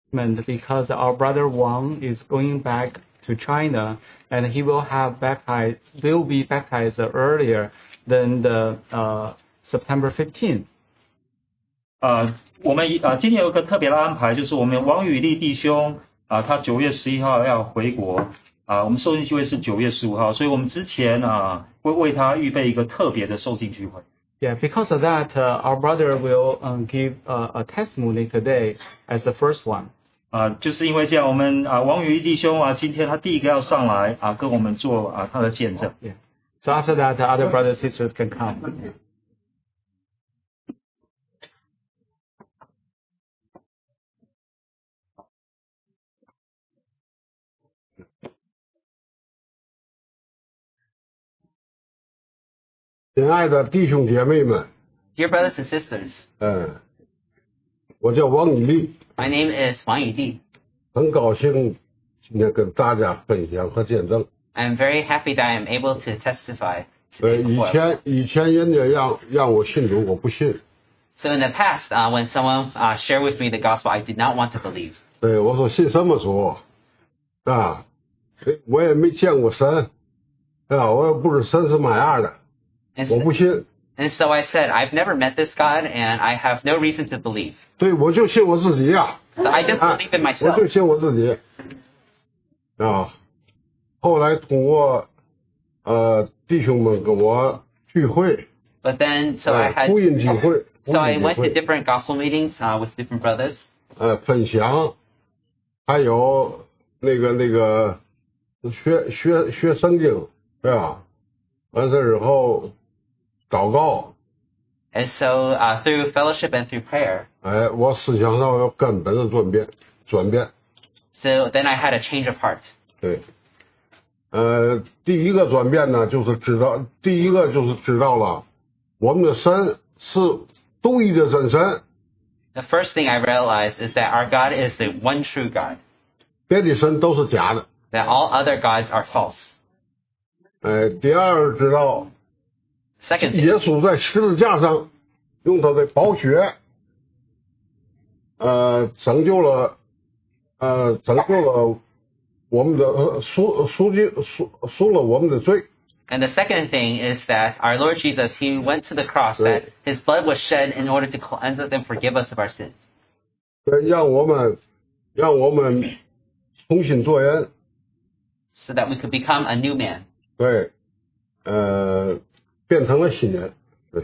because our brother Wang is going back to China, and he will be baptized earlier than the September 15th. 我们今年有个特别的安排，就是我们王宇立弟兄他9月11号要回国我们受浸聚会是9月15号，所以我们之前会为他预备一个特别的受浸聚会。 Yeah, because of that, our brother will give a testimony today as the first one. 就是因为这样，我们王宇立弟兄今天他第一个要上来跟我们做他的见证。 Yeah. So after that, the other brothers and sisters can come. 亲爱的弟兄姐妹们 Dear brothers and sisters, 我叫王宇立 my name is Wang Yudi. 很高兴今天跟大家分享和见证 I'm very happy that I am able to testify today 以前人家让我信主我不信 So in the past, when someone shared with me the gospel, I did not want to believe. 对我说信什么主我也没见过神我也不知神是嘛样的 我不信 And so I said, I've never met this God, and I have no reason to believe. 对我就信我自己 So I just believe in 我 myself. 就信我自己后来通过弟兄们跟我聚会 But then, so I had, 福音聚会 so I went to different gospel meetings with different brothers. 分享还有那个学圣经对吧完事之后祷告 And so through fellowship and through prayer, 我思想上有根本的转变 so then I had a change of heart. 对第一个转变呢就是知道了我们的神是独一的真神 The first thing I realized is that our God is the one true God. 别的神都是假的 That all other gods are false. 第二知道 Second thing, 耶稣在十字架上用他的宝血拯救了我们的赎了我们的罪 and the second thing is that our Lord Jesus, He went to the cross, that His blood was shed in order to cleanse us and forgive us of our sins. 让我们重新做人 So that we could become a new man. 对变成了新人对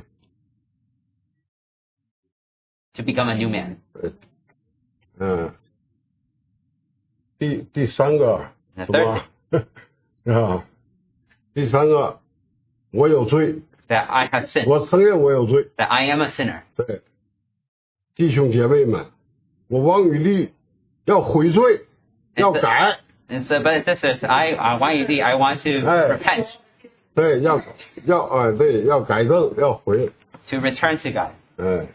To become a new man. 第三个 The 是 third 吧第三个我有罪 that I have sinned. 我承认我有罪 That I am a sinner. 对弟兄姐妹们我王宇立要悔罪要改 And so, brothers and sisters, I want to repent. 对要改正要悔 To return to God.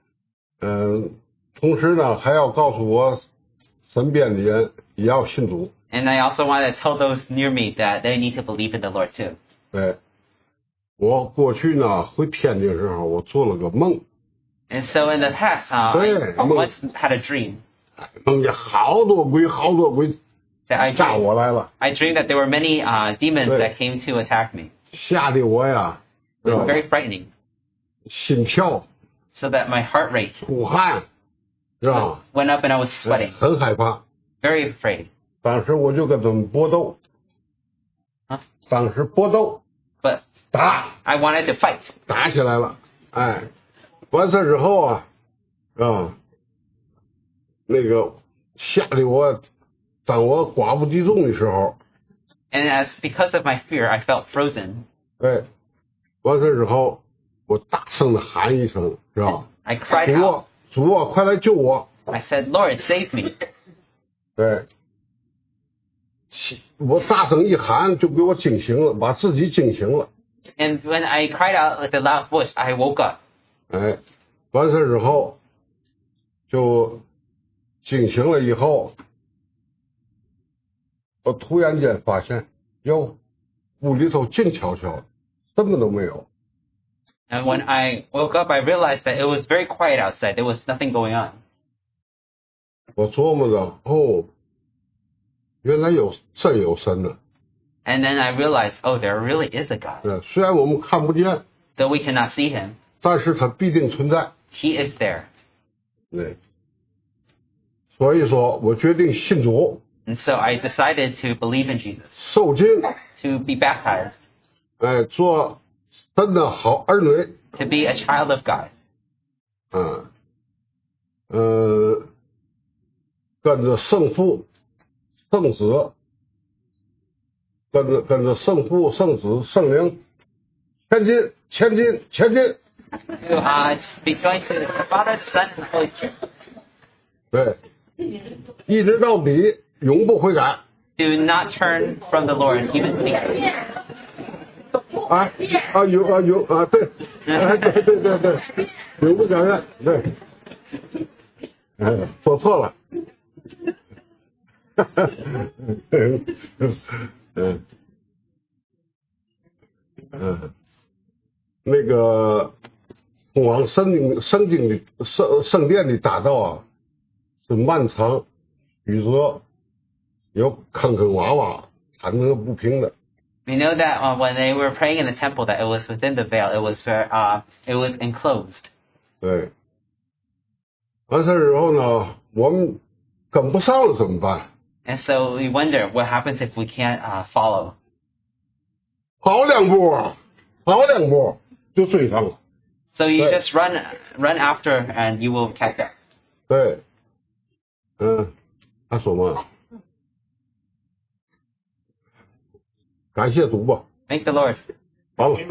同时呢还要告诉我身边的人也要信主 And I also want to tell those near me that they need to believe in the Lord too. 对我过去呢回天的时候我做了个梦 And so in the past, I once had a dream 梦见好多鬼 that I 炸我来了 dreamed that there were many demons that came to attack me. 吓得我呀 It was very frightening. 心跳 So that my heart rate 出汗是吧 went up and I was sweating. 很害怕 Very afraid. 当时我就跟他们搏斗 当时搏斗 But 打 I wanted to fight. 打起来了完事之后那个吓得我当我寡不敌众的时候 And because of my fear, I felt frozen. 完事之后我大声的喊一声是吧 I cried out. 主啊快来救我 I said, Lord, save me. 我大声一喊就给我惊醒了把自己惊醒了 And when I cried out with a loud voice, I woke up. 完事之后就惊醒了以后我突然间发现屋里头静悄悄的什么都没有 And when I woke up, I realized that it was very quiet outside. There was nothing going on. 我琢磨着，原来真有神呢。 And then I realized, oh, there really is a God. 虽然我们看不见， Though we cannot see him, 但是他必定存在。 he is there. 对，所以说我决定信主， And so I decided to believe in Jesus, 受浸， to be baptized, 做神的好儿女。 to be a child of God. 跟着圣父、圣子，跟着圣父、圣子、圣灵，前进，前进，前进。 To be joined to the Father, the Son, and the Holy Spirit. 对，一直到底，永不悔改。 Do not turn from the Lord, even to the end. 对，永不改变，对，说错了。那个通往圣殿的大道啊，是漫长曲折，有坑坑洼洼，坎坷不平的。 We know that when they were praying in the temple, that it was within the veil. It was enclosed. 对，完事之后呢，我们跟不上了怎么办？ And so we wonder what happens if we can't follow. 跑两步就追上了。 So you Right. just run after, and you will catch up. 对，他说嘛，感谢主吧， Thank the Lord. 好了。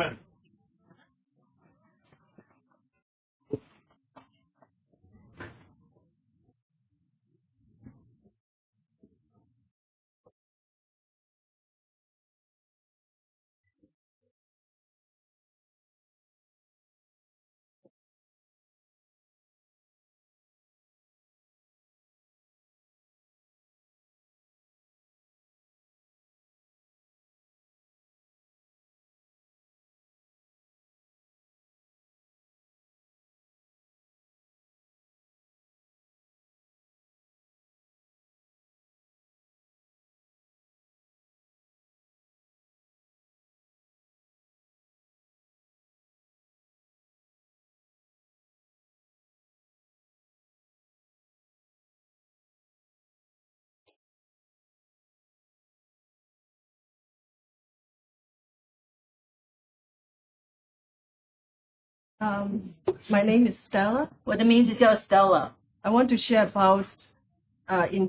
My name is Stella. 我的名字叫 Stella。 I want to share about in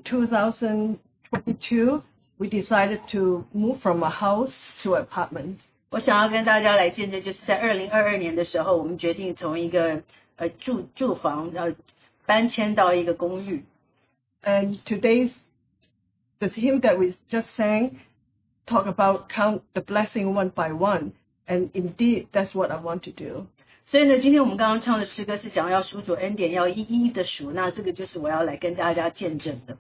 2022, we decided to move from a house to an apartment. 我想要跟大家来见证，就是在2022年的时候，我们决定从一个住房搬迁到一个公寓。 And today's the hymn that we just sang talk about count the blessing one by one. And indeed, that's what I want to do. 所以呢，今天我们刚刚唱的诗歌是讲要数主恩典，要一一的数。那这个就是我要来跟大家见证的。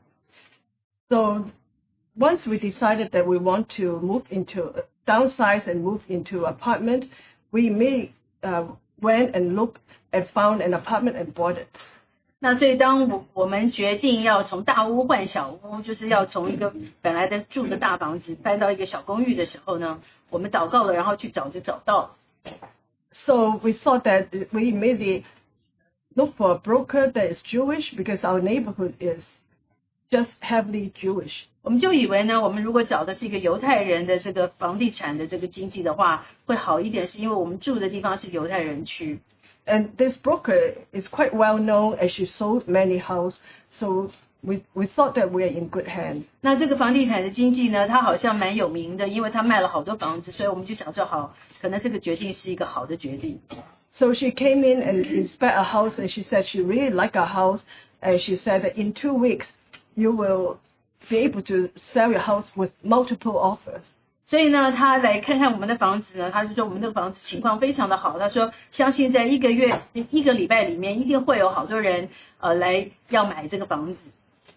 So once we decided that we want to move into downsize and move into apartment, we immediately went and looked and found an apartment and bought it. 那所以当我们决定要从大屋换小屋，就是要从一个本来的住的大房子搬到一个小公寓的时候呢，我们祷告了，然后去找就找到了。 So we thought that we immediately look for a broker that is Jewish because our neighborhood is just heavily Jewish. 我们就以为呢，我们如果找的是一个犹太人的这个房地产的这个经纪的话，会好一点，是因为我们住的地方是犹太人区。 And this broker is quite well known as she sold many houses, so we thought that we are in good hands. 那这个房地产的经纪呢，他好像蛮有名的，因为他卖了好多房子，所以我们就想说好，可能这个决定是一个好的决定。 So she came in and inspected our house, and she said she really liked our house, and she said that in 2 weeks you will be able to sell your house with multiple offers. 所以呢，他来看看我们的房子呢，他就说我们这个房子情况非常的好。他说，相信在一个礼拜里面，一定会有好多人来要买这个房子。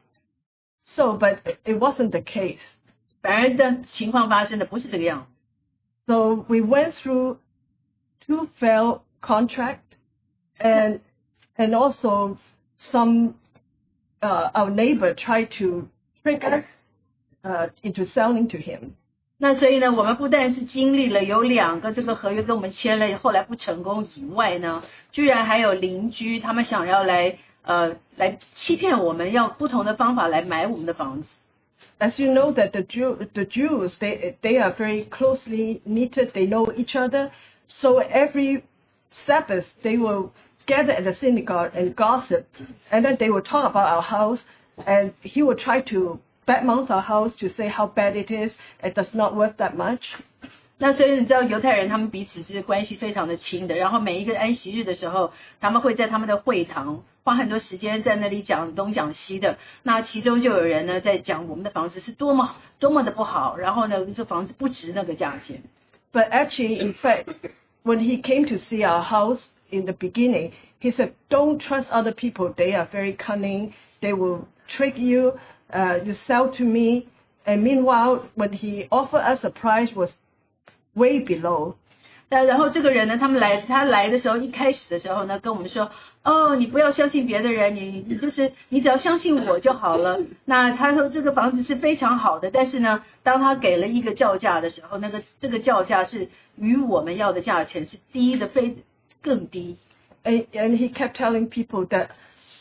So, but it wasn't the case. 反而的情况发生的不是这个样子。 So we went through 2 failed contracts and also some our neighbor tried to trick us into selling to him. 那所以呢，我们不但是经历了有2个这个合约跟我们签了，后来不成功以外呢，居然还有邻居他们想要来欺骗我们，用不同的方法来买我们的房子。 As you know that the Jews they are very closely knitted. They know each other. So every Sabbath they will gather at the synagogue and gossip, and then they will talk about our house, and he will try to badmouth our house to say how bad it is. It does not worth that much. 那所以你知道犹太人他们彼此是关系非常的亲的，然后每一个安息日的时候，他们会在他们的会堂花很多时间在那里讲东讲西的。那其中就有人呢在讲我们的房子是多么的不好，然后呢这房子不值那个价钱。 But actually, in fact, when he came to see our house in the beginning, he said, "Don't trust other people. They are very cunning. They will trick you. You sell to me." And meanwhile, when he offered us a price was way below. 然后这个人呢，他来的时候，一开始的时候呢，跟我们说，哦，你不要相信别的人，你只要相信我就好了。那他说这个房子是非常好的，但是呢，当他给了一个叫价的时候，这个叫价是与我们要的价钱是低的更低。 And he kept telling people that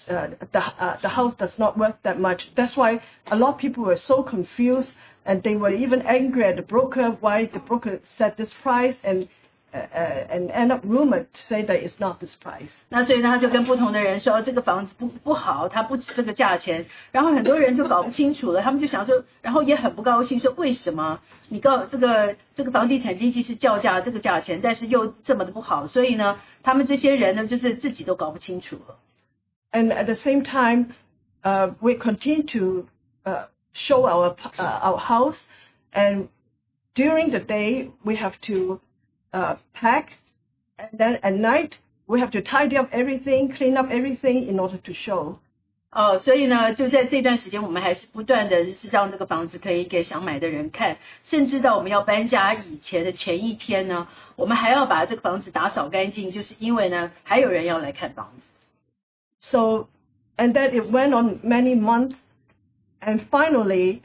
the house does not worth that much. That's why a lot of people were so confused, and they were even angry at the broker why the broker set this price and end up rumored to say that it's not this price. 那所以呢，他就跟不同的人说，这个房子不好，它不值这个价钱。然后很多人就搞不清楚了，他们就想说，然后也很不高兴，说为什么你这个房地产经纪是叫价这个价钱，但是又这么的不好？所以呢，他们这些人呢，就是自己都搞不清楚了。 And at the same time, we continue to show our house, and during the day we have to pack, and then at night we have to tidy up everything, clean up everything in order to show. 所以呢，就在这段时间，我们还是不断的是让这个房子可以给想买的人看，甚至到我们要搬家以前的前一天呢，我们还要把这个房子打扫干净，就是因为呢，还有人要来看房子。 So, and then it went on many months, and finally,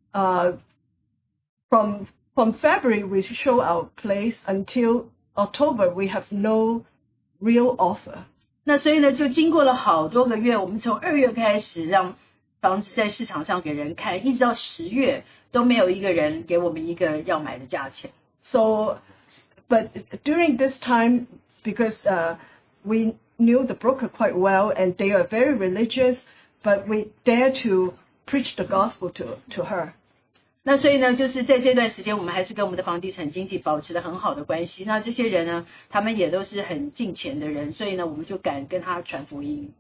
from February we show our place until October we have no real offer. 那所以呢，就经过了好多个月，我们从2月开始让房子在市场上给人看，一直到10月都没有一个人给我们一个要买的价钱。 So, but during this time, because we knew the broker quite well and they are very religious, but we dare to preach the gospel to her. 那所以呢，就是在这段时间，我们还是跟我们的房地产经纪保持了很好的关系。那这些人呢，他们也都是很敬虔的人，所以呢，我们就敢跟他传福音。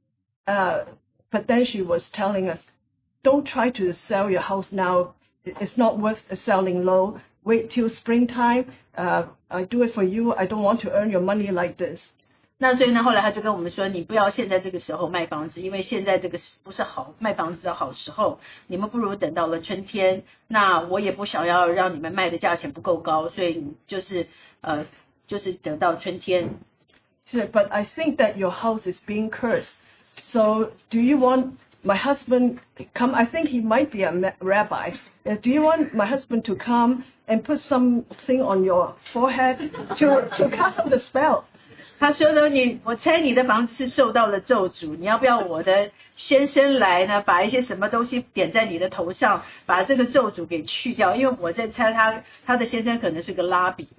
But then she was telling us, "Don't try to sell your house now. It's not worth selling low. Wait till springtime. I do it for you. I don't want to earn your money like this." 那所以呢，后来他就跟我们说，你不要现在这个时候卖房子，因为现在这个不是好卖房子的好时候，你们不如等到了春天。那我也不想要让你们卖的价钱不够高，所以就是等到春天。 She said, "But I think that your house is being cursed. So do you want my husband come? I think he might be a rabbi. Do you want my husband to come and put something on your forehead to cast off the spell?" 他说呢，我猜你的房子是受到了咒诅，你要不要我的先生来呢，把一些什么东西点在你的头上，把这个咒诅给去掉？因为我在猜他的先生可能是个拉比。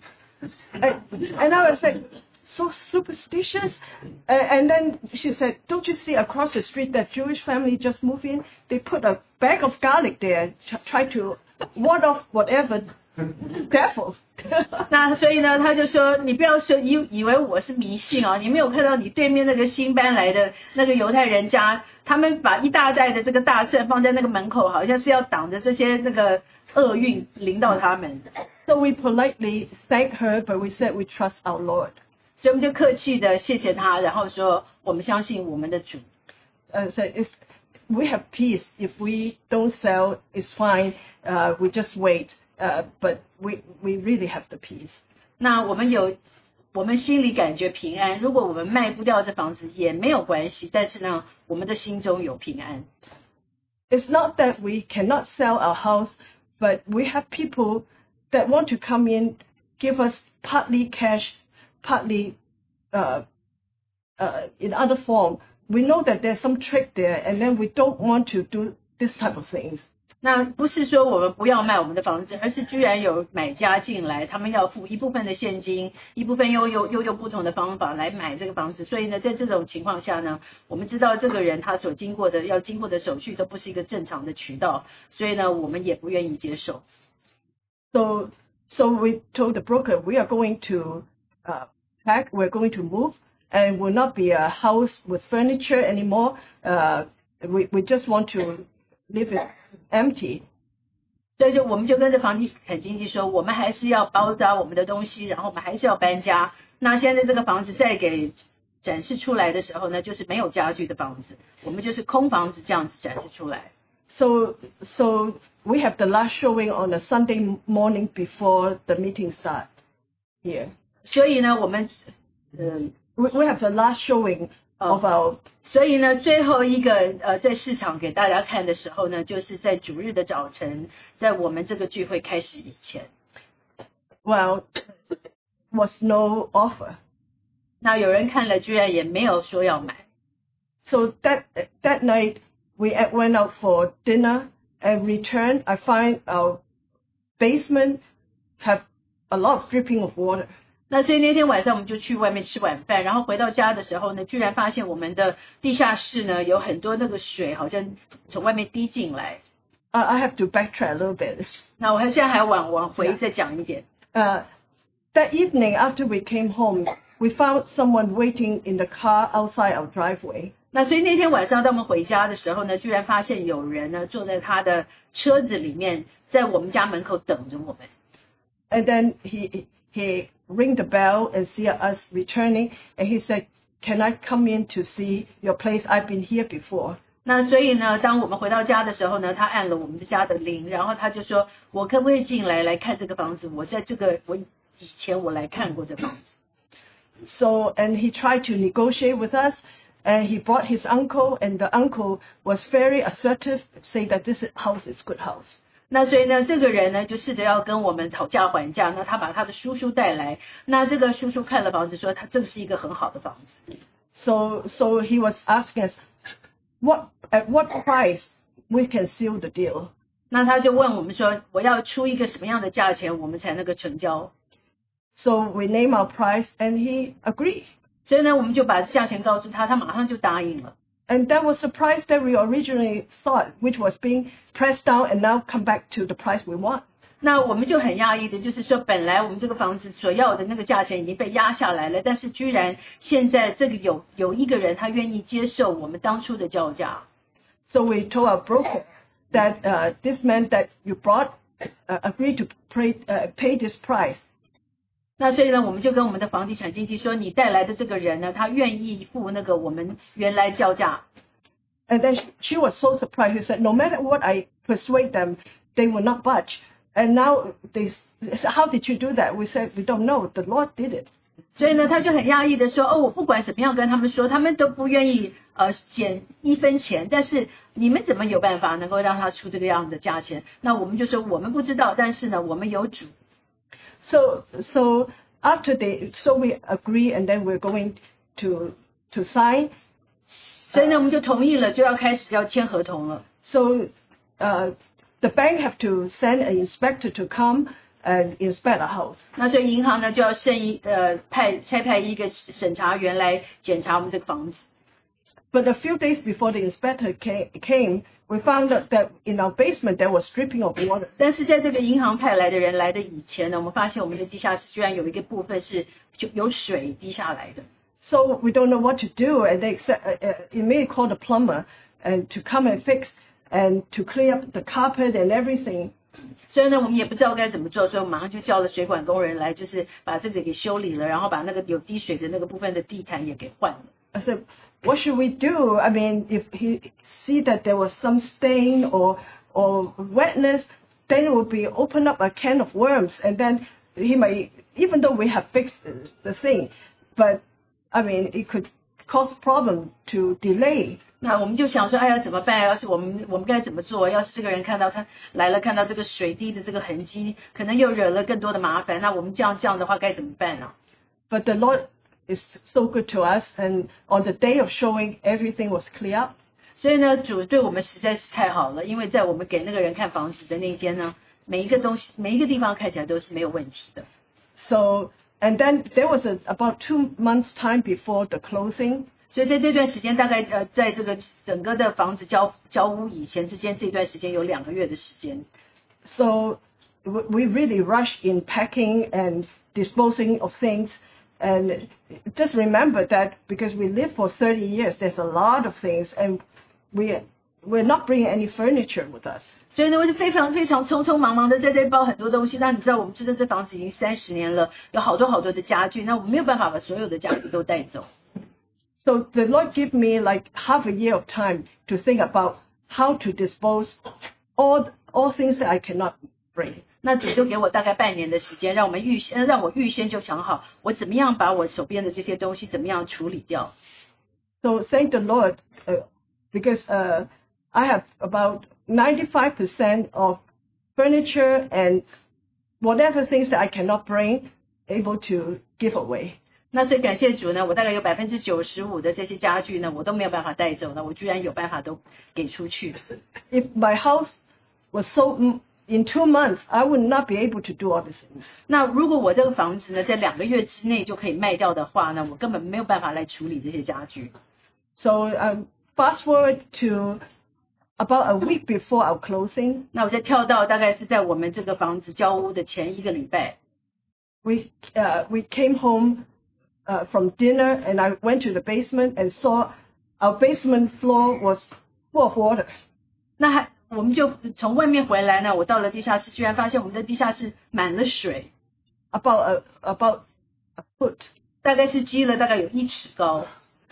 And I was like, so superstitious. And then she said, "Don't you see across the street that Jewish family just moved in? They put a bag of garlic there, try to ward off whatever devil." 那所以呢，他就说，你不要说以为我是迷信啊，你没有看到你对面那个新搬来的那个犹太人家，他们把一大袋的这个大蒜放在那个门口，好像是要挡着这些那个厄运临到他们。 So we politely thanked her, but we said we trust our Lord. 所以我们就客气的谢谢他，然后说我们相信我们的主。 So we have peace. If we don't sell, it's fine. We just wait. But we really have the peace. 那我们我们心里感觉平安。如果我们卖不掉这房子也没有关系，但是呢，我们的心中有平安。 It's not that we cannot sell our house, but we have people that want to come in, give us partly cash, partly in other form. We know that there's some trick there, and then we don't want to do this type of things. 那不是说我们不要卖我们的房子，而是居然有买家进来，他们要付一部分的现金，一部分又用不同的方法来买这个房子。所以呢，在这种情况下呢，我们知道这个人他所经过的手续都不是一个正常的渠道，所以呢，我们也不愿意接受。 So we told the broker we are going to pack, we're going to move, and will not be a house with furniture anymore. We just want to leave it empty. 所以我们就跟着房地产经纪说，我们还是要包扎我们的东西，然后我们还是要搬家。那现在这个房子再给展示出来的时候呢，就是没有家具的房子，我们就是空房子这样子展示出来。 So we have the last showing on a Sunday morning before the meeting start here. 所以呢，我们 we have the last showing of our. 所以呢，最后一个在市场给大家看的时候呢，就是在主日的早晨，在我们这个聚会开始以前。 Well, was no offer. 那有人看了，居然也没有说要买。 So that night we went out for dinner and returned. I find our basement have a lot of dripping of water. 那所以那天晚上我们就去外面吃晚饭，然后回到家的时候呢，居然发现我们的地下室呢有很多那个水好像从外面滴进来。 I have to backtrack a little bit. 那我现在还往回再讲一点。 That evening after we came home, we found someone waiting in the car outside our driveway. 那所以那天晚上当我们回家的时候呢，居然发现有人呢坐在他的车子里面，在我们家门口等着我们。 And then he rang the bell and see us returning, and he said, "Can I come in to see your place? I've been here before." 那所以呢，当我们回到家的时候呢，他按了我们的家的铃，然后他就说：“我可不可以进来看这个房子？我以前来看过这房子。” So and he tried to negotiate with us, and he brought his uncle, and the uncle was very assertive, saying that this house is good house. 那所以呢，这个人呢就试着要跟我们讨价还价。那他把他的叔叔带来，那这个叔叔看了房子，说他这是一个很好的房子。 So he was asking us, at what price we can seal the deal? 那他就问我们说，我要出一个什么样的价钱，我们才能够成交？ So we name our price, and he agreed. 所以呢，我们就把价钱告诉他，他马上就答应了。 And that was the price that we originally thought, which was being pressed down and now come back to the price we want. 那我们就很讶异的，就是说，本来我们这个房子所要的那个价钱已经被压下来了，但是居然现在这个有一个人他愿意接受我们当初的叫价。 So we told our broker that this man that you brought agreed to pay this price. 那所以呢，我们就跟我们的房地产经纪说，你带来的这个人呢，他愿意付那个我们原来叫价。 And then she was so surprised. She said, "No matter what I persuade them, they will not budge." And now they said, "How did you do that?" We said, "We don't know. The Lord did it." 所以呢，他就很讶异的说，我不管怎么样跟他们说，他们都不愿意减一分钱，但是你们怎么有办法能够让他出这个样的价钱？那我们就说我们不知道，但是呢，我们有主。 So after we agree, and then we're going to sign. 所以呢，我们就同意了，就要开始要签合同了。 So the bank have to send an inspector to come and inspect a house. 那所以银行呢就要差派一个审查员来检查我们这个房子。 But a few days before the inspector came, we found out that in our basement there was dripping of water. 但是在这个银行派来的人来的以前呢，我们发现我们的地下室居然有一个部分是就有水滴下来的。 So we don't know what to do, and they immediately called the plumber and to come and fix and to clean up the carpet and everything. 所以呢，我们也不知道该怎么做，所以我们马上就叫了水管工人来，就是把这个给修理了，然后把那个有滴水的那个部分的地毯也给换了。 I said, "What should we do? I mean, if he see that there was some stain or wetness, then it would be open up a can of worms, and then he may, even though we have fixed the thing, but I mean, it could cause problem to delay. 那我们就想说，哎呀，怎么办？要是我们该怎么做？要是这个人看到他来了，看到这个水滴的这个痕迹，可能又惹了更多的麻烦。那我们这样的话该怎么办呢？ But the Lord is so good to us, and on the day of showing, everything was clear up. 所以呢，主对我们实在是太好了，因为在我们给那个人看房子的那一天呢，每一个东西、每一个地方看起来都是没有问题的。 So, and then there was about 2 months time before the closing. 所以在这段时间，大概在这个整个的房子交屋以前之间，这段时间有2个月的时间。 So we really rush in packing and disposing of things. And just remember that because we live for 30 years, there's a lot of things, and we're not bringing any furniture with us. 所以呢，我就非常匆匆忙忙的在这包很多东西。那你知道，我们住在这房子已经30年了，有好多的家具，那我们没有办法把所有的家具都带走。 So the Lord gave me like half a year of time to think about how to dispose all things that I cannot bring. 那主就给我大概半年的时间，让我预先就想好，我怎么样把我手边的这些东西怎么样处理掉。 So thank the Lord, because I have about 95% of furniture and whatever things that I cannot bring, able to give away. 那所以感谢主呢，我大概有95%的这些家具呢，我都没有办法带走呢，我居然有办法都给出去。 If my house was sold in 2 months, I would not be able to do all these things. 那如果我这个房子呢，在2个月之内就可以卖掉的话呢，我根本没有办法来处理这些家具。 So fast forward to about a week before our closing. 那我再跳到大概是在我们这个房子交屋的前1个礼拜。 We came home from dinner, and I went to the basement and saw our basement floor was full of water. 那我们就从外面回来呢，我到了地下室，居然发现我们的地下室满了水 about a foot. 大概是积了大概有1尺高。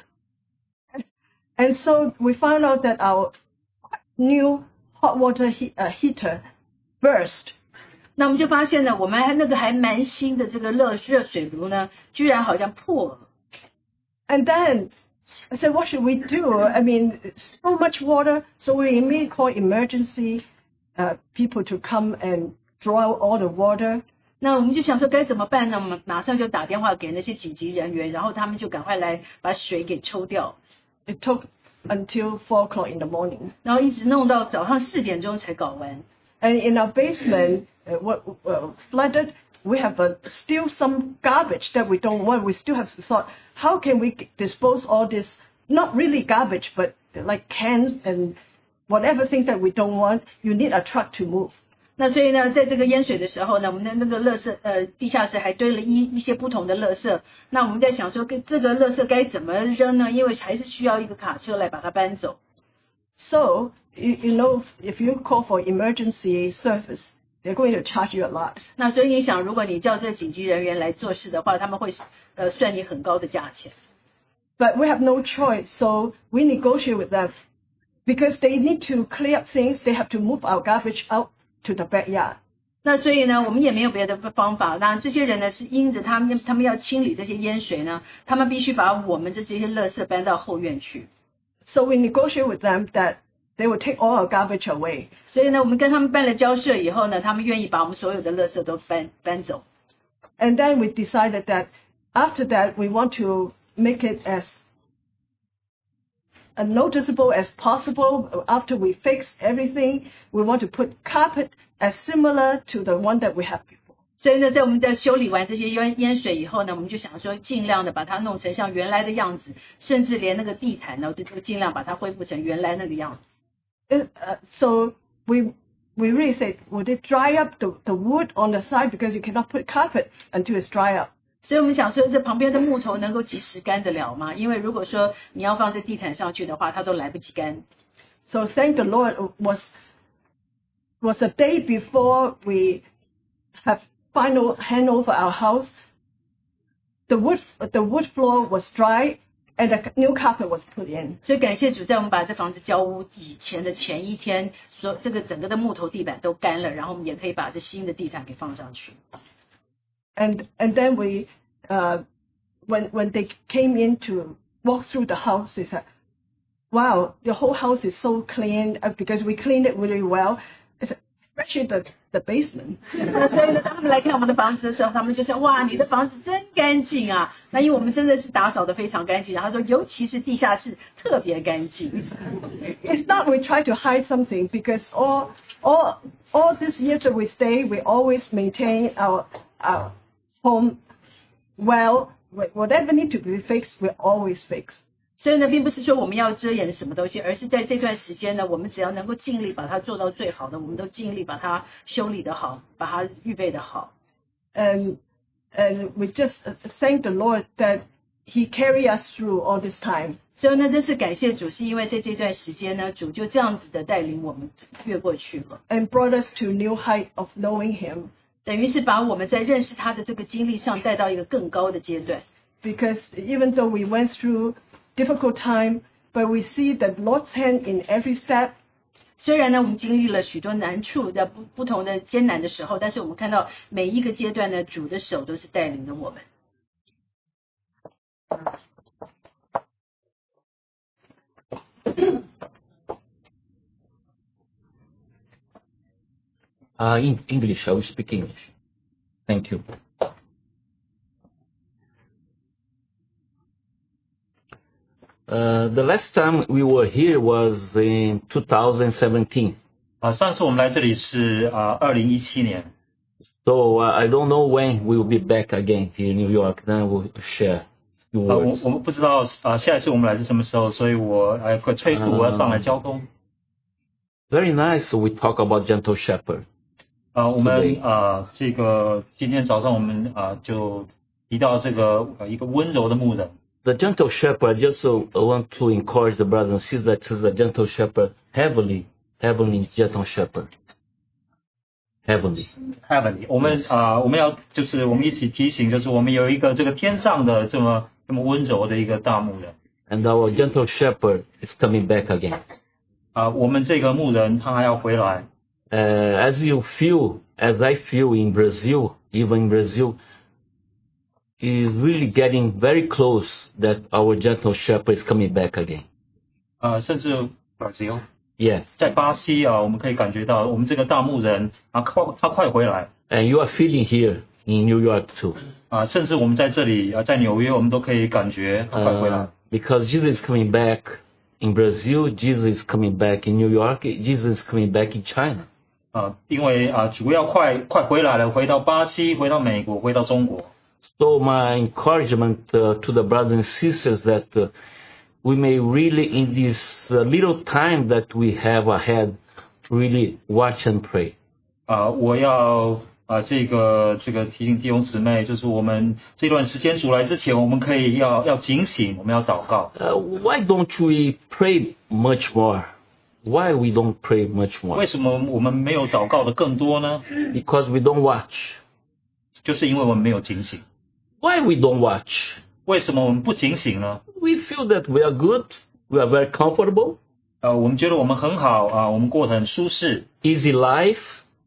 And so we found out that our new hot water heater burst. 那我们就发现呢，我们那个还蛮新的这个热水炉呢，居然好像破了。 And then I said, what should we do? I mean, so much water. So we immediately called emergency people to come and draw out all the water. 那我们就想说该怎么办呢？我们马上就打电话给那些紧急人员，然后他们就赶快来把水给抽掉。 It took until 4 o'clock in the morning. 然后一直弄到早上4点钟才搞完。 And in our basement, flooded, we have still some garbage that we don't want. We still have to thought, how can we dispose all this, not really garbage, but like cans and whatever things that we don't want, you need a truck to move. 那所以呢，在这个淹水的时候呢，我们的那个垃圾地下室还堆了一些不同的垃圾。那我们在想说，这个垃圾该怎么扔呢？因为还是需要一个卡车来把它搬走。 So, you know, if you call for emergency service, they're going to charge you a lot. 那所以你想，如果你叫这紧急人员来做事的话，他们会算你很高的价钱。 But we have no choice, so we negotiate with them because they need to clear up things. They have to move our garbage out to the backyard. 那所以呢，我们也没有别的方法。那这些人呢，是因着他们要清理这些淹水呢，他们必须把我们这些垃圾搬到后院去。 So we negotiate with them that they will take all our garbage away. 所以呢，我们跟他们办了交涉以后呢，他们愿意把我们所有的垃圾都搬走。 And then we decided that after that we want to make it as noticeable as possible. After we fix everything, we want to put carpet as similar to the one that we have before. 所以呢，在我们在修理完这些淹水以后呢，我们就想说，尽量的把它弄成像原来的样子，甚至连那个地毯呢，就尽量把它恢复成原来那个样子。 So we really said, would it dry up the wood on the side because you cannot put carpet until it's dry up. 所以我们想说，这旁边的木头能够及时干得了吗？因为如果说你要放在地毯上去的话，它都来不及干。 So thank the Lord was a day before we have final handover our house. The wood floor was dry and the new carpet was put in. 所以感谢主，在我们把这房子交屋以前的前1天，这个整个的木头地板都干了，然后我们也可以把这新的地毯给放上去。 And then we, when they came in to walk through the house, they said, "Wow, your whole house is so clean because we cleaned it really well, especially the basement." 那所以呢，当他们来看我们的房子的时候，他们就说：“哇，你的房子真干净啊！”那因为我们真的是打扫得非常干净。然后他说，尤其是地下室特别干净。 It's not we try to hide something because all these years that we stay, we always maintain our home well. Whatever need to be fixed, we always fix. 所以呢，并不是说我们要遮掩什么东西，而是在这段时间呢，我们只要能够尽力把它做到最好的，我们都尽力把它修理得好，把它预备得好。 And we just thank the Lord that He carry us through all this time. 所以呢，真是感谢主，是因为在这段时间呢，主就这样子的带领我们越过去了。 And brought us to new height of knowing Him. 等于是把我们在认识他的这个经历上带到一个更高的阶段。 Because even though we went through difficult time, but we see the Lord's hand in every step. 虽然呢，我们经历了许多难处的不同的艰难的时候，但是我们看到每一个阶段呢，主的手都是带领着我们。 In English, I will speak English. Thank you. The last time we were here was in 2017. 上次我们来这里是2017年。 So I don't know when we will be back again here in New York. Then we'll share few words. 我不知道下一次我们来是什么时候，所以我会催促我要上来交通。 Very nice. We talk about gentle shepherd. 我们这个今天早上我们就提到这个一个温柔的牧人。 The gentle shepherd, I just want to encourage the brothers and sisters that is the gentle shepherd, heavenly gentle shepherd. Heavenly. 我们要就是我们一起提醒，就是我们有一个这个天上的这么温柔的一个大牧人。 And our gentle shepherd is coming back again. 我们这个牧人他还要回来。 As I feel in Brazil, even in Brazil, is really getting very close that our gentle shepherd is coming back again. 甚至 Brazil. Yes. 在巴西我们可以感觉到我们这个大牧人他快回来。 And you are feeling here in New York too. 甚至我们在这里在纽约，我们都可以感觉他快回来。 Because Jesus is coming back in Brazil, Jesus is coming back in New York, Jesus is coming back in China. 因为主要快回来了，回到巴西，回到美国，回到中国。 So my encouragement to the brothers and sisters that we may really in this little time that we have ahead really watch and pray. 我要这个提醒弟兄姊妹，就是我们这段时间主来之前，我们可以要警醒，我们要祷告。 Why don't we pray much more? Why we don't pray much more? 为什么我们没有祷告的更多呢？ Because we don't watch. 就是因为我们没有警醒。 Why we don't watch? 为什么我们不警醒呢？ We feel that we are good. We are very comfortable. 我们觉得我们很好我们过得很舒适。 Easy life.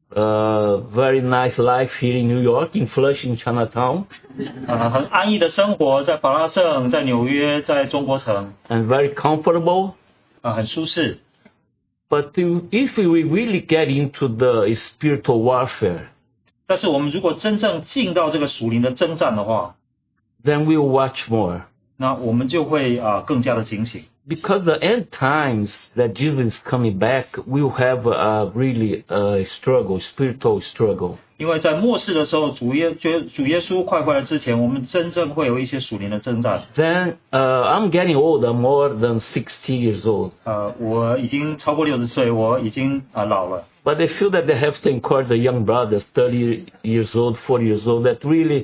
Very nice life here in New York, in Flushing, Chinatown. 很安逸的生活，在法拉盛，在纽约，在中国城。 And very comfortable. 很舒适。 But if we really get into the spiritual warfare, 但是我们如果真正进到这个属灵的征战的话 then we'll watch more. 那我们就会更加的警醒。 Because the end times that Jesus is coming back, we'll have really a struggle, spiritual struggle. 因为在末世的时候，主耶稣快回来之前，我们真正会有一些属灵的征战。 Then I'm getting old. I'm more than 60 years old. 我已经超过60岁，我已经老了。 But I feel that they have to encourage the young brothers, 30 years old, 40 years old, that really,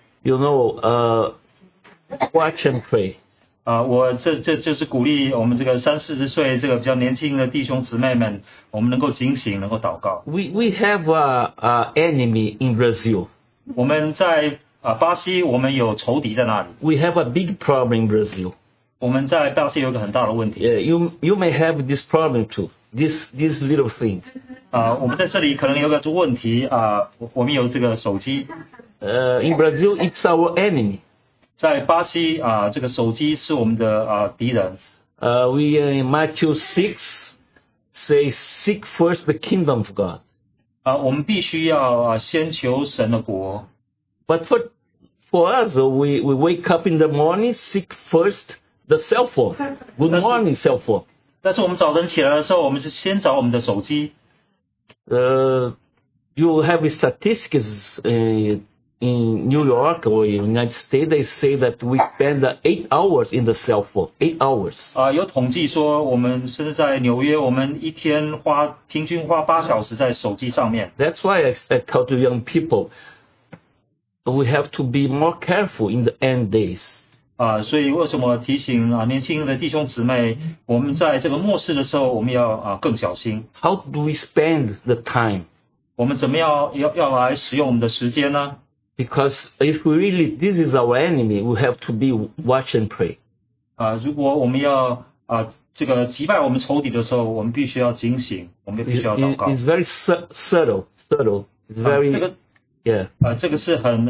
watch and pray. 我这就是鼓励我们这个30-40岁这个比较年轻的弟兄姊妹们，我们能够警醒，能够祷告。 We have an enemy in Brazil. 我们在巴西，我们有仇敌在那里。 We have a big problem in Brazil. 我们在巴西有一个很大的问题。 You may have this problem too. These little things. 我们在这里可能有个问题我们有这个手机。 In Brazil, it's our enemy. 在巴西这个手机是我们的敌人。 We in Matthew 6 say, "Seek first the kingdom of God." 我们必须要先求神的国。 But for us, we wake up in the morning, seek first the cell phone. Good morning, cell phone. 但是我们早晨起来的时候，我们是先找我们的手机。 You have statistics in New York or in United States. They say that we spend 8 hours in the cell phone. 8 hours. 有统计说，我们甚至在纽约，我们一天平均花8小时在手机上面。 That's why I tell to young people, we have to be more careful in the end days. 所以为什么提醒年轻的弟兄姊妹，我们在这个末世的时候，我们要更小心。 How do we spend the time? 我们怎么样要来使用我们的时间呢？ Because if we really, this is our enemy, we have to be watch and pray. 如果我们要这个击败我们仇敌的时候，我们必须要警醒，我们必须要祷告。 It's very subtle. It's very 这个 yeah. 这个是很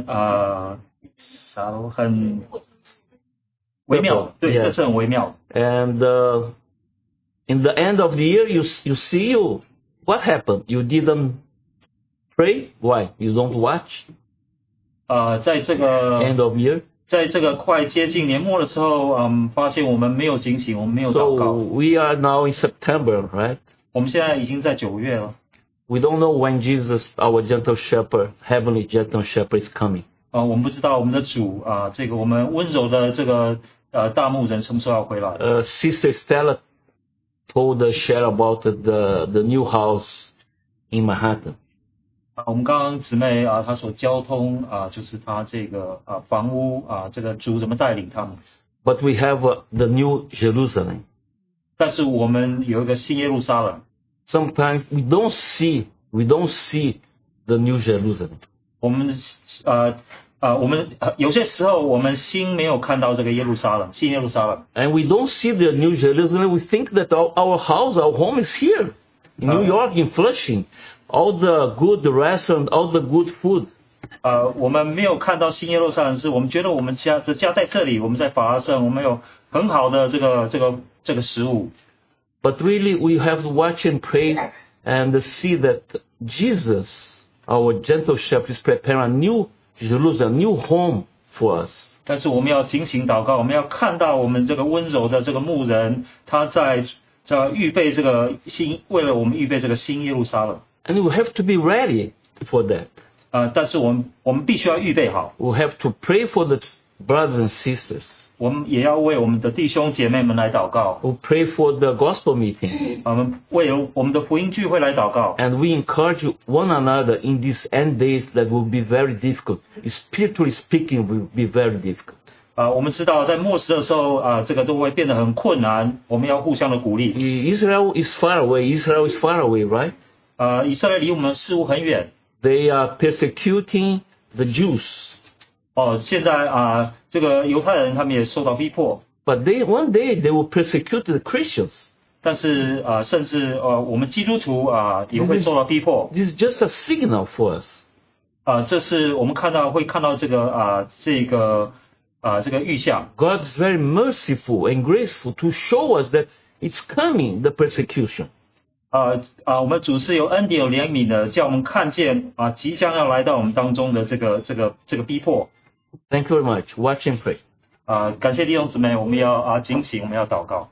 很微妙，对， Yeah. 这是很微妙。 And in the end of the year, you see what happened. You didn't pray. Why? You don't watch. 在这个 End of year. 在这个快接近年末的时候，发现我们没有警醒，我们没有祷 So 告。 we are now in September, right? 我们现在已经在9月了。 We don't know when Jesus, our gentle shepherd, heavenly gentle shepherd, is coming. 我们不知道我们的主这个我们温柔的这个大牧人什么时候要回来。 Sister Stella told share about the new house in Manhattan. 我们刚刚姊妹她所交通就是她这个房屋这个主怎么带领他们。 But we have the new Jerusalem. 但是我们有一个新耶路撒冷。 Sometimes we don't see the new Jerusalem. 我们有些时候我们心没有看到这个耶路撒冷，新耶路撒冷。 And we don't see the new Jerusalem. We think that our house, our home is here in New York, in Flushing. All the good restaurant, all the good food. 我们没有看到新耶路撒冷，是我们觉得我们家在这里，我们在法拉盛，我们有很好的这个食物。 But really, we have to watch and pray and see that Jesus, our gentle shepherd, is preparing a new Jerusalem, new home for us. 但是我们要警醒祷告，我们要看到我们这个温柔的这个牧人，他在预备这个为了我们预备这个新耶路撒冷。 And we have to be ready for that. 但是我们必须要预备好。 We have to pray for the brothers and sisters. 我们也要为我们的弟兄姐妹们来祷告。 We pray for the gospel meeting. 我们为我们的福音聚会来祷告。 And we encourage one another in these end days that will be very difficult. Spiritually speaking, will be very difficult. 我们知道在末世的时候这个都会变得很困难，我们要互相的鼓励。 Israel is far away, right? 以色列离我们似乎很远。 They are persecuting the Jews. 现在这个犹太人他们也受到逼迫。 But one day they will persecute the Christians. 但是甚至我们基督徒也会受到逼迫。 This is just a signal for us. 这是我们会看到这个这个预象。 God is very merciful and graceful to show us that it's coming, the persecution. 我们主是有恩典有怜悯的，叫我们看见即将要来到我们当中的这个逼迫。 Thank you very much. Watch and pray. 感谢弟兄姊妹，我们要警醒，我们要祷告。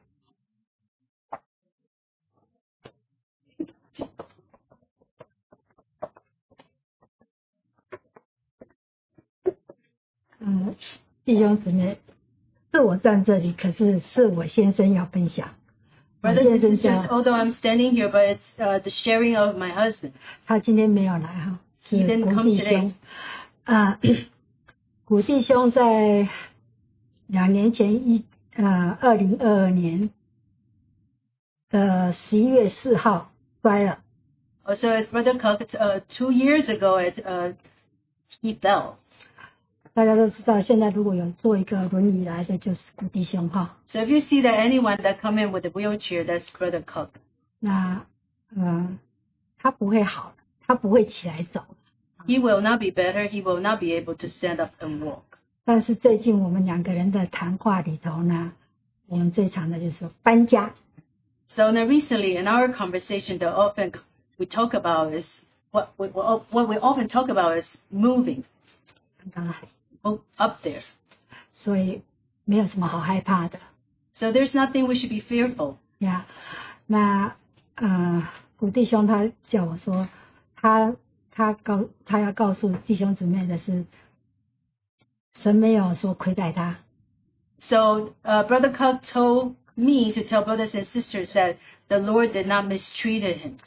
弟兄姊妹，是我站这里，可是我先生要分享。 Brothers and sisters, although I'm standing here, but it's the sharing of my husband. 他今天没有来哈，是 He didn't 古 come 弟 today. 兄。古弟兄在2年前2022年11月4号摔了。 So as Brother Cook, 2 years ago, he fell. 大家都知道，现在如果有坐一个轮椅来的，就是古弟兄哈。 So if you see that anyone that come in with a wheelchair, that's Brother Cook. 那他不会好，他不会起来走 He will not be better. He will not be able to stand up and walk. 但是最近我们两个人的谈话里头呢，我们最常的就是说搬家。 So now recently in our conversation, the often we talk about is what we often talk about is moving 刚刚 up there. 所以没有什么好害怕的。 So there's nothing we should be fearful. 呀，那古弟兄他叫我说，他要告诉弟兄姊妹的是，神没有说亏待他。 So Brother Cook told me to tell brothers and sisters that the Lord did not mistreat him.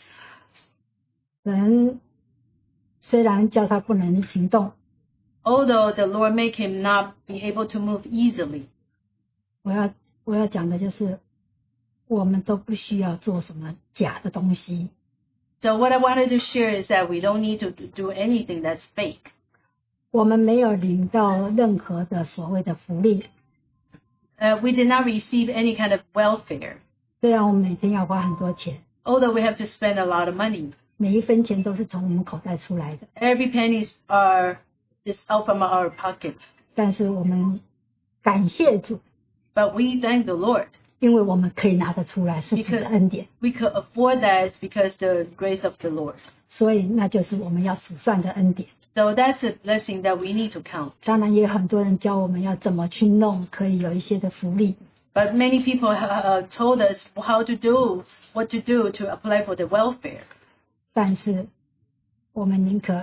神虽然叫他不能行动， Although the Lord make him not be able to move easily. 我要讲的就是，我们都不需要做什么假的东西。 So what I wanted to share is that we don't need to do anything that's fake. 我们没有领到任何的所谓的福利， We did not receive any kind of welfare. 虽然我们每天要花很多钱， Although we have to spend a lot of money. 每一分钱都是从我们口袋出来的， Every penny is out from our pocket. 但是我们感谢主， But we thank the Lord. 因为我们可以拿得出来，是主的恩典， We could afford that because the grace of the Lord. 所以那就是我们要数算的恩典。 So that's a blessing that we need to count. 当然也有很多人教我们要怎么去弄，可以有一些的福利。 But many people told us what to do to apply for the welfare. 但是我们宁可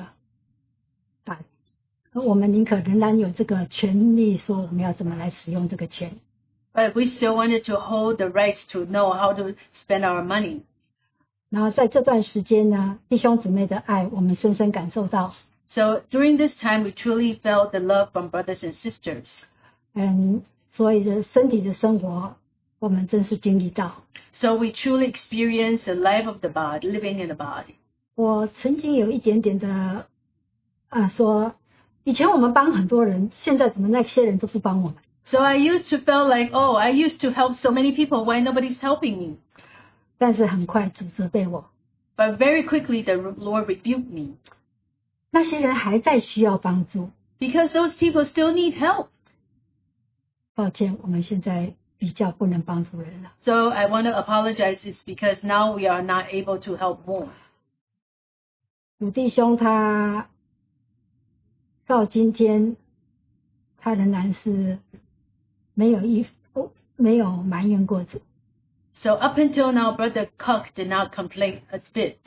仍然有这个权利，说我们要怎么来使用这个钱。 But we still wanted to hold the rights to know how to spend our money. 然后在这段时间呢，弟兄姊妹的爱，我们深深感受到。 So during this time, we truly felt the love from brothers and sisters. 所以的身体的生活，我们真是经历到。 So we truly experienced the life of the body, living in the body. 我曾经有一点点的说，以前我们帮很多人，现在怎么那些人都不帮我们？ So I used to feel like, oh, I used to help so many people. Why nobody's helping me? 但是很快主责备我， But very quickly, the Lord rebuked me 那些人还在需要帮助。 because those people still need help. 抱歉，我们现在比较不能帮助人了。 So I want to apologize. It's because now we are not able to help more. 鲁弟兄他到今天，他仍然是没有埋怨过主。 So up until now, Brother Cook did not complain a bit.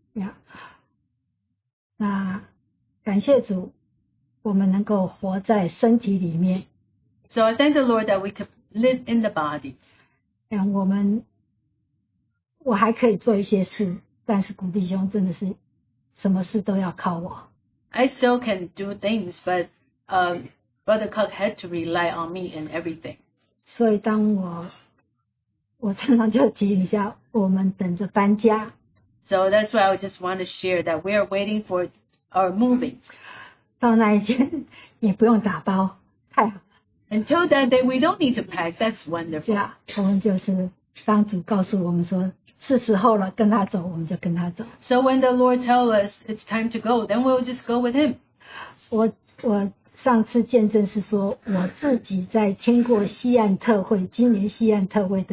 那感谢主，我们能够活在身体里面。 So I thank the Lord that we could live in the body. 我还可以做一些事，但是古弟兄真的是什么事都要靠我。 I still can do things, but Brother Cook had to rely on me in everything. 所以当我常常就提一下，我们等着搬家。 So that's why I just want to share that we are waiting for our moving. 到那一天也不用打包，太好了。 Until that day, we don't need to pack. That's wonderful. 我们就是当主告诉我们说是时候了，跟他走，我们就跟他走。 So when the Lord tells us it's time to go, then we'll just go with Him. 我上次见证是说，我自己在听过西岸特会，今年西岸特会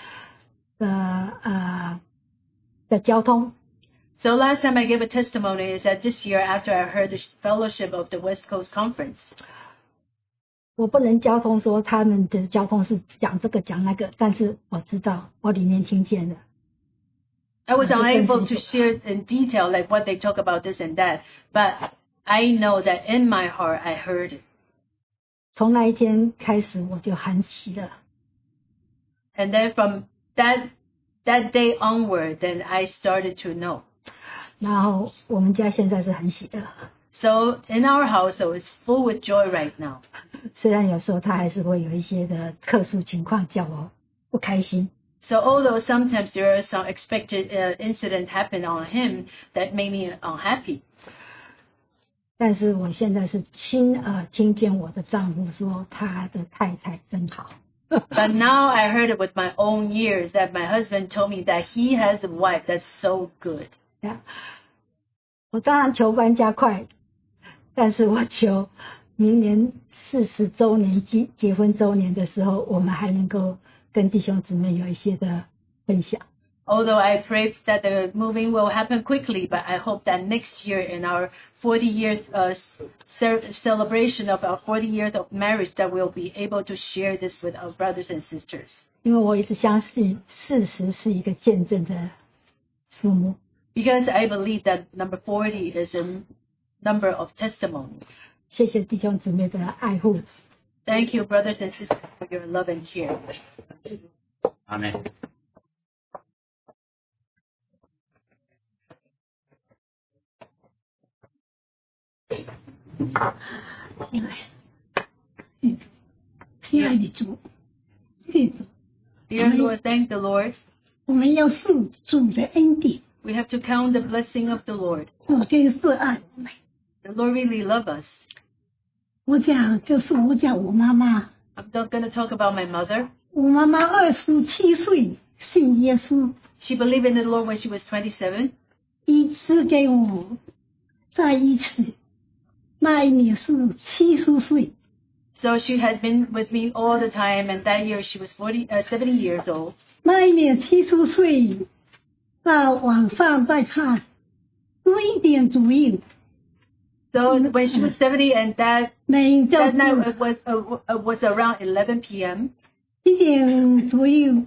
的交通。 So last time I gave a testimony is that this year after I heard the fellowship of the West Coast Conference. 我不能交通说他们的交通是讲这个讲那个，但是我知道我里面听见了。 I was unable to share in detail like what they talk about this and that, but I know that in my heart I heard it. 从那一天开始我就很喜乐。 And then from that day onward, then I started to know. 然后我们家现在是很喜乐。 So in our household, it's full with joy right now. 虽然有时候他还是会有一些的特殊情况叫我不开心。 So although sometimes there are some expected incidents happen on him that made me unhappy. 但是我现在是亲耳听见我的丈夫说他的太太真好。 But now I heard it with my own ears that my husband told me that he has a wife that's so good. 我当然求搬加快， 但是我求明年40周年结婚周年的时候，我们还能够跟弟兄姊妹有一些的分享。 Although I pray that the moving will happen quickly, but I hope that next year in our 40 years celebration of our 40 years of marriage, that we'll be able to share this with our brothers and sisters. 因为我一直相信40是一个见证的数目。 Because I believe that number 40 is a number of testimonies. 谢谢弟兄姊妹的爱护。 Thank you, brothers and sisters, for your love and care. Amen. 亲爱的主，谢主， Dear Lord, thank the Lord. 我们要数主的恩典， We have to count the blessing of the Lord. 主真是爱我们。 The Lord really loves us. 我讲我妈妈， I'm not going to talk about my mother. 我妈妈27岁信耶稣， She believed in the Lord when she was 27. 一直跟我在一起。那一年是70岁， So she had been with me all the time, and that year she was 70 years old. 那一年70岁，到晚上再看11点左右。 So when she was 70, and that 就 night 是 was around 11 p.m. 1点左右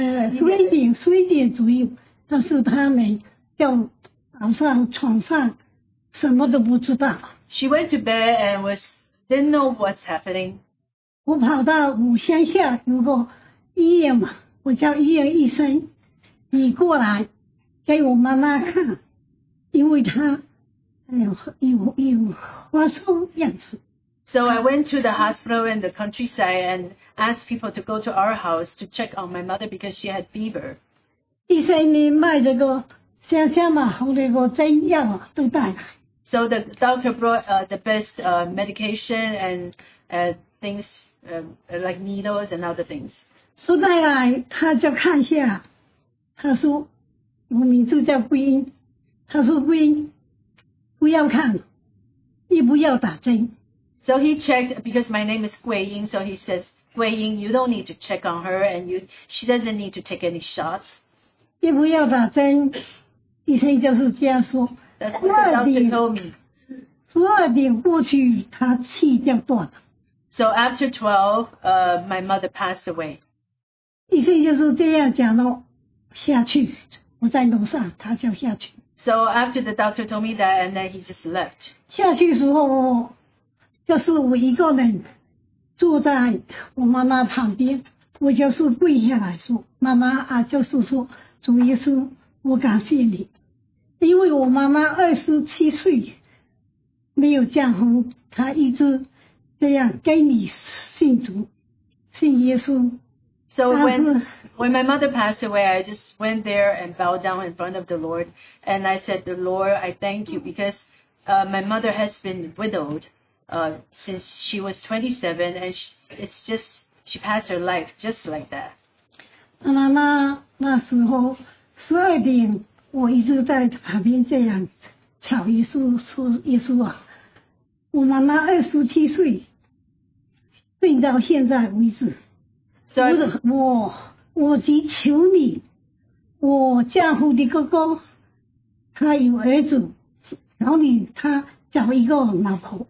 ，11点左右，但是他们就躺上床上，什么都不知道。 She went to bed and didn't know what's happening. 我跑到5乡下有个医院嘛，我叫医院医生，你过来给我妈妈看，因为她有发烧样子。 So I went to the hospital in the countryside and asked people to go to our house to check on my mother because she had fever. 医生呢卖这个乡下嘛，好那个针药啊都带来。 So the doctor brought the best medication and things like needles and other things. 说带来，他就看一下，他说我名字叫桂英，他说桂英不要看，也不要打针。 So he checked because my name is Gui Ying. So he says, Gui Ying, you don't need to check on her, and she doesn't need to take any shots. 也不要打针，医生就是这样说。 That's what the doctor told me. 12点过去，他气就断了。 So after 12, my mother passed away. 医生就是这样讲了，下去。我在楼上，他就下去。 So after the doctor told me that, and then he just left. 下去时候，就是我一个人坐在我妈妈旁边，我就是跪下来说：“妈妈啊，就是说，主耶稣，我感谢你。” 因为我妈妈27岁没有嫁婚，她一直这样跟你信主，信耶稣。 So when my mother passed away, I just went there and bowed down in front of the Lord, and I said, "The Lord, I thank you because my mother has been widowed since she was 27, and she passed her life just like that." 妈妈那时候12点。 我一直在旁边这样瞧耶稣，说耶稣啊，我妈妈27岁，病到现在为止，我只求你，我丈夫的哥哥，他有儿子，求你他找一个老婆。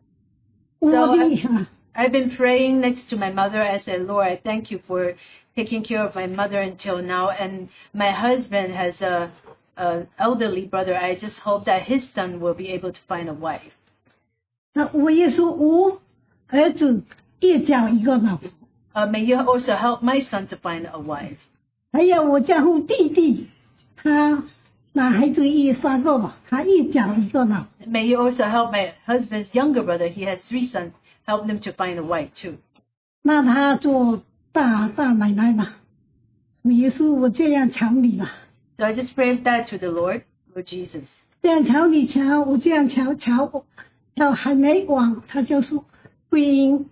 I've been praying next to my mother. I said, Lord, I thank you for taking care of my mother until now, and my husband has an elderly brother. I just hope that his son will be able to find a wife. 那我也说，我儿子也找一个老婆。 May you also help my son to find a wife. 还有我丈夫弟弟，他男孩子也3个嘛，他也找一个老婆。 May you also help my husband's younger brother. He has 3 sons. Help them to find a wife too. 那他做大买卖嘛，耶稣，我这样求你吧。 So I just prayed that to the Lord Jesus. 这样瞧你瞧，我这样瞧还没完，他就说：“桂英，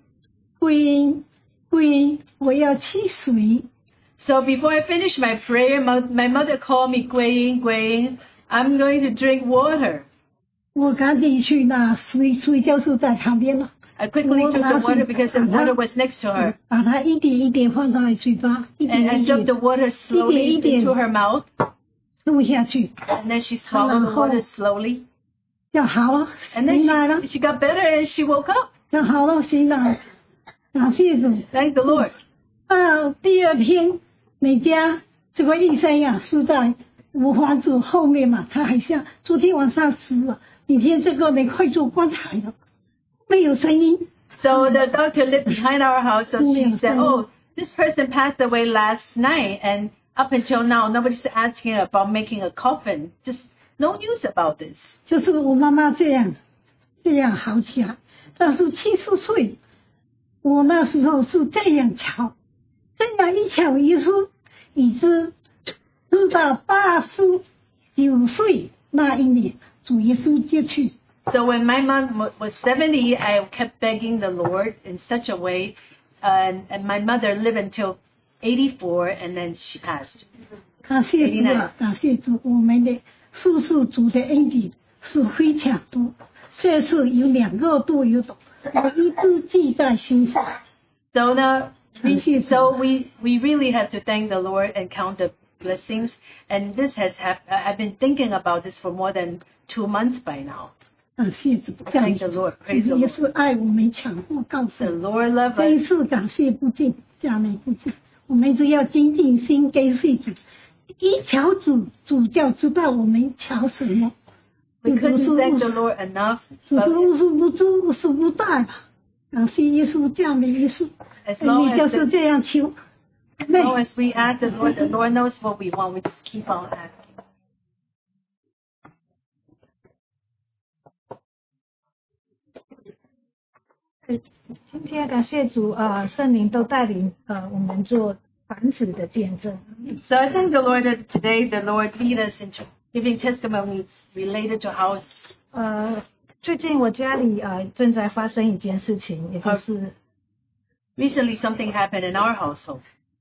我要去水。” So before I finish my prayer, my mother called me, Gui Ying, I'm going to drink water. 我赶紧去拿水，水就是在旁边了。 I quickly took the water because the water was next to her. 把它一点一点放在嘴巴，一 And 点 I 一 dropped the 点 water slowly 一点 into her mouth. 吐下去， And then she swallowed the water slowly. 就好了， And 醒来了 then，she got better and she woke up. 就好了，醒来，感谢主。 Thank the Lord. 第二天，你家这个医生呀是在五环子后面嘛，他还像昨天晚上死了，明天这个你快做棺材了，没有声音。 So the doctor lived behind our house. So she said, "Oh, this person passed away last night, and up until now, nobody's asking about making a coffin. Just no news about this." 就是我妈妈这样好起来，但是70岁，我那时候是这样瞧，这样一瞧一直直到89岁那一年，主耶稣接去。 So when my mom was 70, I kept begging the Lord in such a way, and my mother lived until 84, and then she passed. 感谢主啊，感谢主，我们的世主的恩典是非常多，这次有2个都有懂，我一直记在心上。 So now, 感谢主。 so we really have to thank the Lord and count the blessings. And this has I've been thinking about this for more than 2 months by now. 感谢主，赞美 Thank the 主， Lord. 主 Praise the 也 Lord. 是爱我们强迫告 The 诉 Lord loves 这一 us. 次感谢不尽，赞美不尽，我们只要精进心跟随主，一瞧主，主就知道我们瞧什么。 We 主 couldn't 是 thank the Lord enough. 主是 But 无所不知，无所不在吧？感谢耶稣，赞美耶稣。 as long 你就 as 是这样求， as long as we ask the Lord knows what we want. We just keep on asking. 今天感谢主圣灵都带领我们做房子的见证。 So I thank the Lord that today the Lord lead us into giving testimonies related to house. 最近我家里正在发生一件事情，也就是 Recently something happened in our household.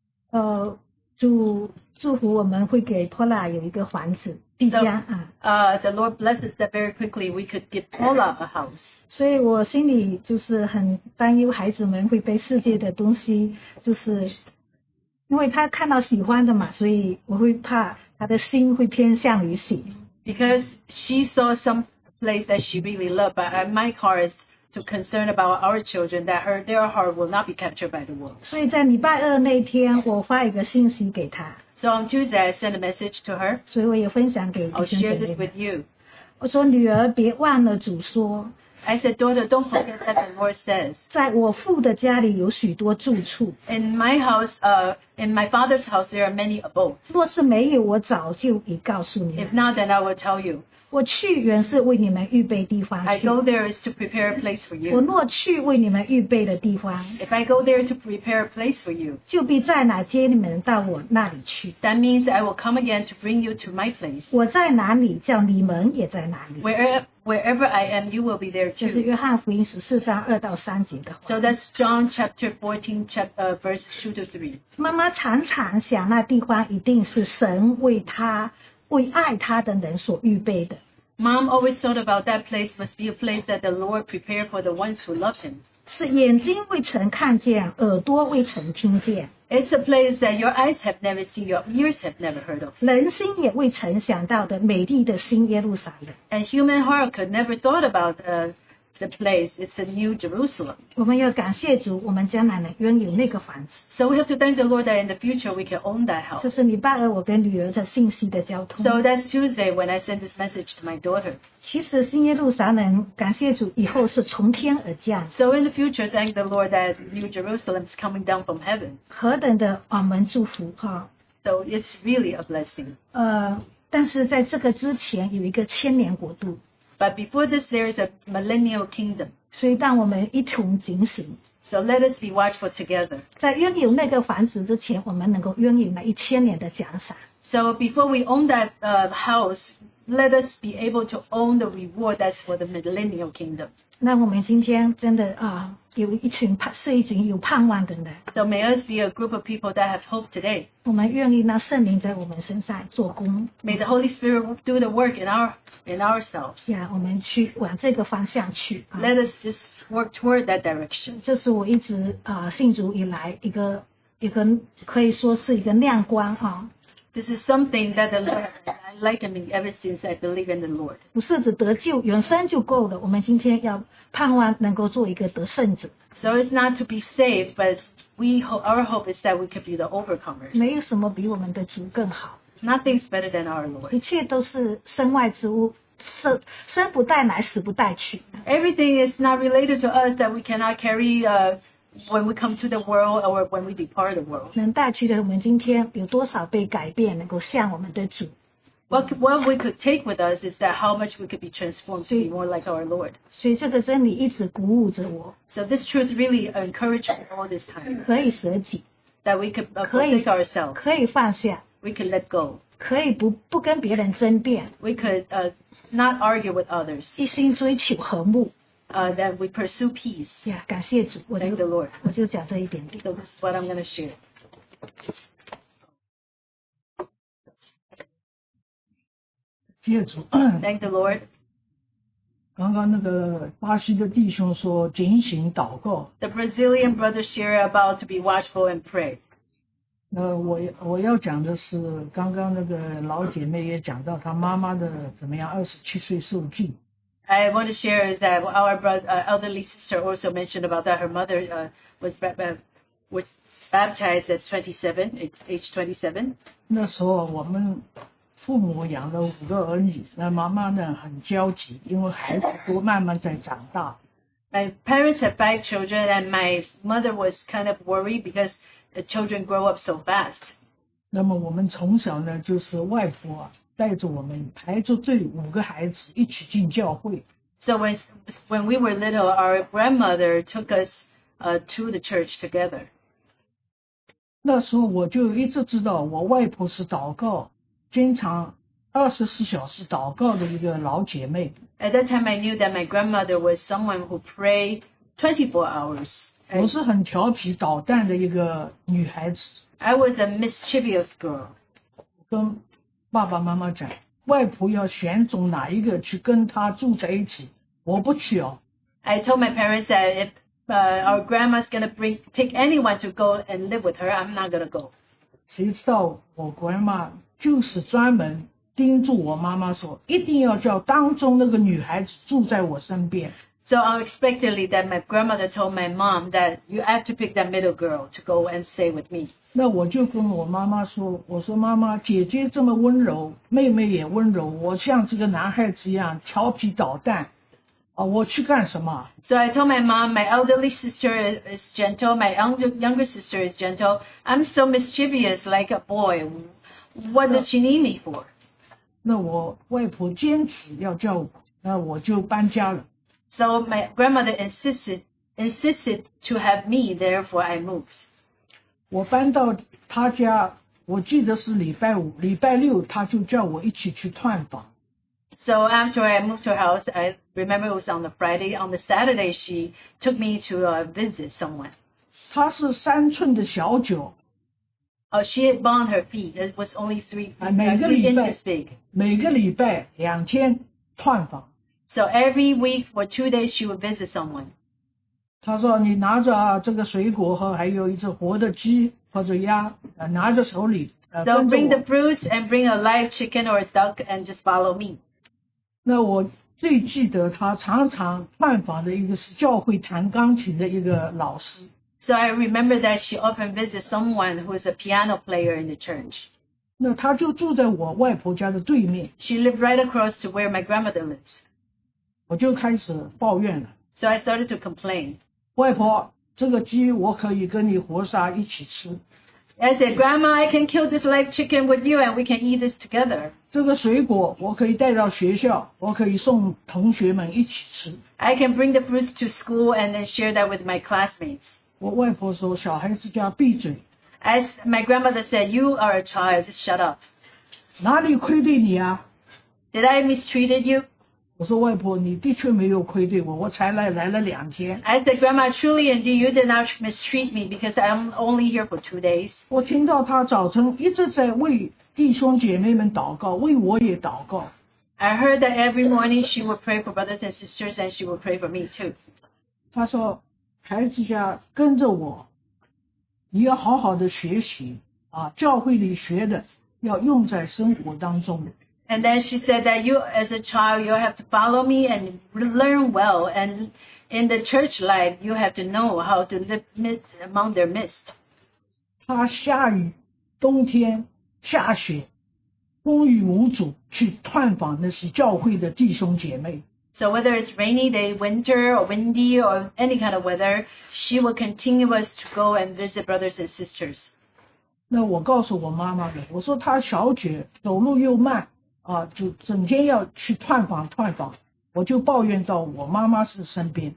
祝福我们会给 Paula 有一个房子地家 The Lord blessed us that very quickly we could give Paula a house. 所以我心里就是很担忧孩子们会被世界的东西，就是因为他看到喜欢的嘛，所以我会怕他的心会偏向于喜。 Because she saw some place that she really loved, but my heart is too concerned about our children that their heart will not be captured by the world. 所以在礼拜二那天，我发一个信息给他， So on Tuesday I sent a message to her. 所以我也分享给 I'll 弟兄 share 姐 this 妹 with you. 我说女儿别忘了主说， I said, daughter, don't forget that the Lord says, 在我父的家里有许多住处， in my house, in my father's house, there are many abodes. 若是没有，我早就已告诉你 If 们。 not, then I will tell you. 我去原是为你们预备地方 I 去， go there is to prepare a place for 我 you. 若去为你们预备的地方， If I go there to prepare a place for you, 就必在哪接你们到我那里去。 that means I will come again to bring you to my place. 我在哪里，叫你们也在哪里。 Wherever I am, you will be there 就是 too. 约翰福音14章2到3节的话。 So that's John chapter 14, verses 2 to 3. 妈妈常常想，那地方一定是神为爱他的人所预备的。 Mom always thought about that place must be a place that the Lord prepared for the ones who love Him. 是眼睛未曾看见，耳朵未曾听见， It's a place that your eyes have never seen, your ears have never heard of. 人心也未曾想到的美丽的新耶路撒冷。 And human heart could never thought about the place. It's a new Jerusalem. 我们要感谢主，我们将来能拥有那个房子。 So we have to thank the Lord that in the future we can own that 这 house. 是礼拜二我跟女儿的信息的交通。 So that's Tuesday when I sent this message to my daughter. 其实新耶路撒冷，感谢主，以后是从天而降， So in the future, thank the Lord that New Jerusalem is coming down from heaven. 何等的我们祝福哈！ So it's really a blessing. 但是在这个之前有一个千年国度， But before this, there is a millennial kingdom. 所以让我们一同警醒， So let us be watchful together. 在拥有那个房子之前，我们能够拥有那1000年的奖赏。 So before we own that house, let us be able to own the reward that's for the millennial kingdom. 那我们今天真的有一群有盼望的人。 So may us be a group of people that have hope today. 我们愿意让圣灵在我们身上做工。 May the Holy Spirit do the work in ourselves. 我们去往这个方向去。 Let us just work toward that direction. 这是我一直信主以来一个可以说是一个亮光 This is something that the Lord I like me ever since I believe in the Lord. 不是只得救永生就够了，我们今天要盼望能够做一个得胜者。 So it's not to be saved, but our hope is that we could be the overcomers. 没有什么比我们的主更好。 Nothing's better than our Lord. 一切都是身外之物，生不带来，死不带去。 Everything is not related to us that we cannot carry when we come to the world or when we depart the world. 能带去的，我们今天有多少被改变，能够像我们的主。 What we could take with us is that how much we could be transformed to be more like our Lord. 所以这个真理一直鼓舞着我。 So this truth really encouraged me all this time. 可以舍己。 That we could forsake ourselves. 可以放下。 We could let go. 可以不跟别人争辩。 We could not argue with others. 一心追求和睦。 That we pursue peace. 感谢主， Thank the Lord. 我就讲这一点点。 So this is what I'm going to share. 谢主 Thank the Lord. 刚刚那个巴西的弟兄说警醒祷告。 The Brazilian brother share about to be watchful and pray. 我要讲的是，刚刚那个老姐妹也讲到她妈妈的怎么样，27岁受浸。 I want to share is that our elderly sister also mentioned about that her mother was baptized at age 27. 那时候我们父母养了5个儿女，那妈妈呢很焦急，因为孩子都慢慢在长大。 My parents have 5 children, and my mother was kind of worried because the children grow up so fast. 那么我们从小呢，就是外婆带着我们排着队5个孩子一起进教会。 So when we were little, our grandmother took us to the church together. 那时候我就一直知道，我外婆是祷告，经常24小时祷告的一个老姐妹。 At that time, I knew that my grandmother was someone who prayed 24 hours. 我是很调皮捣蛋的一个女孩子。 I was a mischievous girl. 跟爸爸妈妈讲，外婆要选中哪一个去跟她住在一起，我不去哦。 I told my parents that if our grandma's gonna pick anyone to go and live with her, I'm not gonna go. 谁知道我grandma就是专门叮嘱我妈妈说，一定要叫当中那个女孩子住在我身边。 So unexpectedly, that my grandmother told my mom that you have to pick that middle girl to go and stay with me. 那我就跟我妈妈说，我说妈妈，姐姐这么温柔，妹妹也温柔，我像这个男孩子一样调皮捣蛋，我去干什么 So I told my mom, my elderly sister is gentle, my younger sister is gentle. I'm so mischievous like a boy. What does she need me for? 那我外婆坚持要叫我，那我就搬家了。 So my grandmother insisted to have me, therefore I moved. 我搬到她家，我记得是礼拜5，礼拜6她就叫我一起去探访。 So after I moved to her house, I remember it was on the Friday. On the Saturday, she took me to visit someone. 她是3寸的小脚。 She had bound her feet. It was only 3 inches big. 每个礼拜2天探访。 So every week for 2 days, she would visit someone. 她说：“你拿着这个水果和还有一只活的鸡或者鸭，拿着手里。” So bring the fruits and bring a live chicken or a duck and just follow me. 那我最记得她常常探访的一个是教会弹钢琴的一个老师。 So I remember that she often visits someone who is a piano player in the church. 那她就住在我外婆家的对面。 She lived right across to where my grandmother lives. 我就开始抱怨了。 So I started to complain. 外婆，这个鸡我可以跟你活杀一起吃。 I said, Grandma, I can kill this live chicken with you and we can eat this together. 这个水果我可以带到学校，我可以送同学们一起吃。 I can bring the fruits to school and then share that with my classmates. 我外婆说，小孩子家闭嘴。 As my grandmother said, you are a child, just shut up. 哪里亏对你啊？ Did I mistreated you? 我说外婆，你的确没有亏待我，我才来了2天。 I said, Grandma, truly indeed, you did not mistreat me because I'm only here for 2 days. 我听到她早晨一直在为弟兄姐妹们祷告，为我也祷告。 I heard that every morning she would pray for brothers and sisters and she would pray for me too. 她说，孩子呀，跟着我，你要好好的学习啊，教会里学的要用在生活当中。 And then she said that you, as a child, you have to follow me and learn well. And in the church life, you have to know how to live among their midst. 他下雨，冬天下雪，风雨无阻去探访那些教会的弟兄姐妹。 So whether it's rainy day, winter, or windy, or any kind of weather, she will continue us to go and visit brothers and sisters. 那我告诉我妈妈的，我说她小姐走路又慢啊，就整天要去探访。我就抱怨到我妈妈是身边。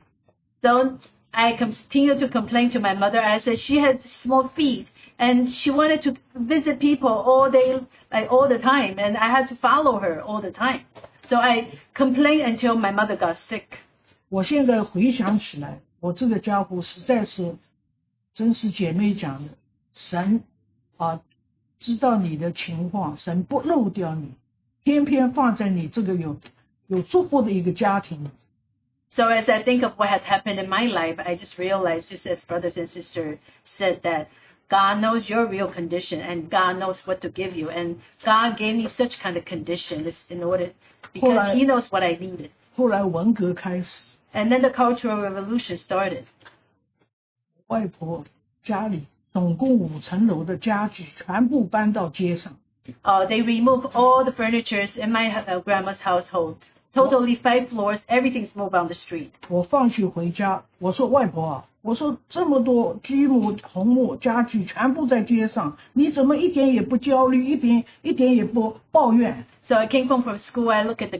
So I continue to complain to my mother. I said she had small feet and she wanted to visit people all day, like all the time, and I had to follow her all the time. So I complained until my mother got sick. 我现在回想起来，我这个家伙实在是，真是姐妹讲的，神啊，知道你的情况，神不漏掉你，偏偏放在你这个有祝福的一个家庭。 So as I think of what had happened in my life, I just realized, just as brothers and sisters said, that God knows your real condition and God knows what to give you. And God gave me such kind of condition in order, because He knows what I needed. 后来文革开始， And then the Cultural Revolution started. 外婆家里总共5层楼的家具全部搬到街上。 They removed all the furnitures in my grandma's household. Totally 5 floors, everything's moved on the street. 我放学回家，我说外婆啊，我说这么多积木、红木家具全部在街上，你怎么一点也不焦虑，一点也不抱怨？ So I came home from school. I look at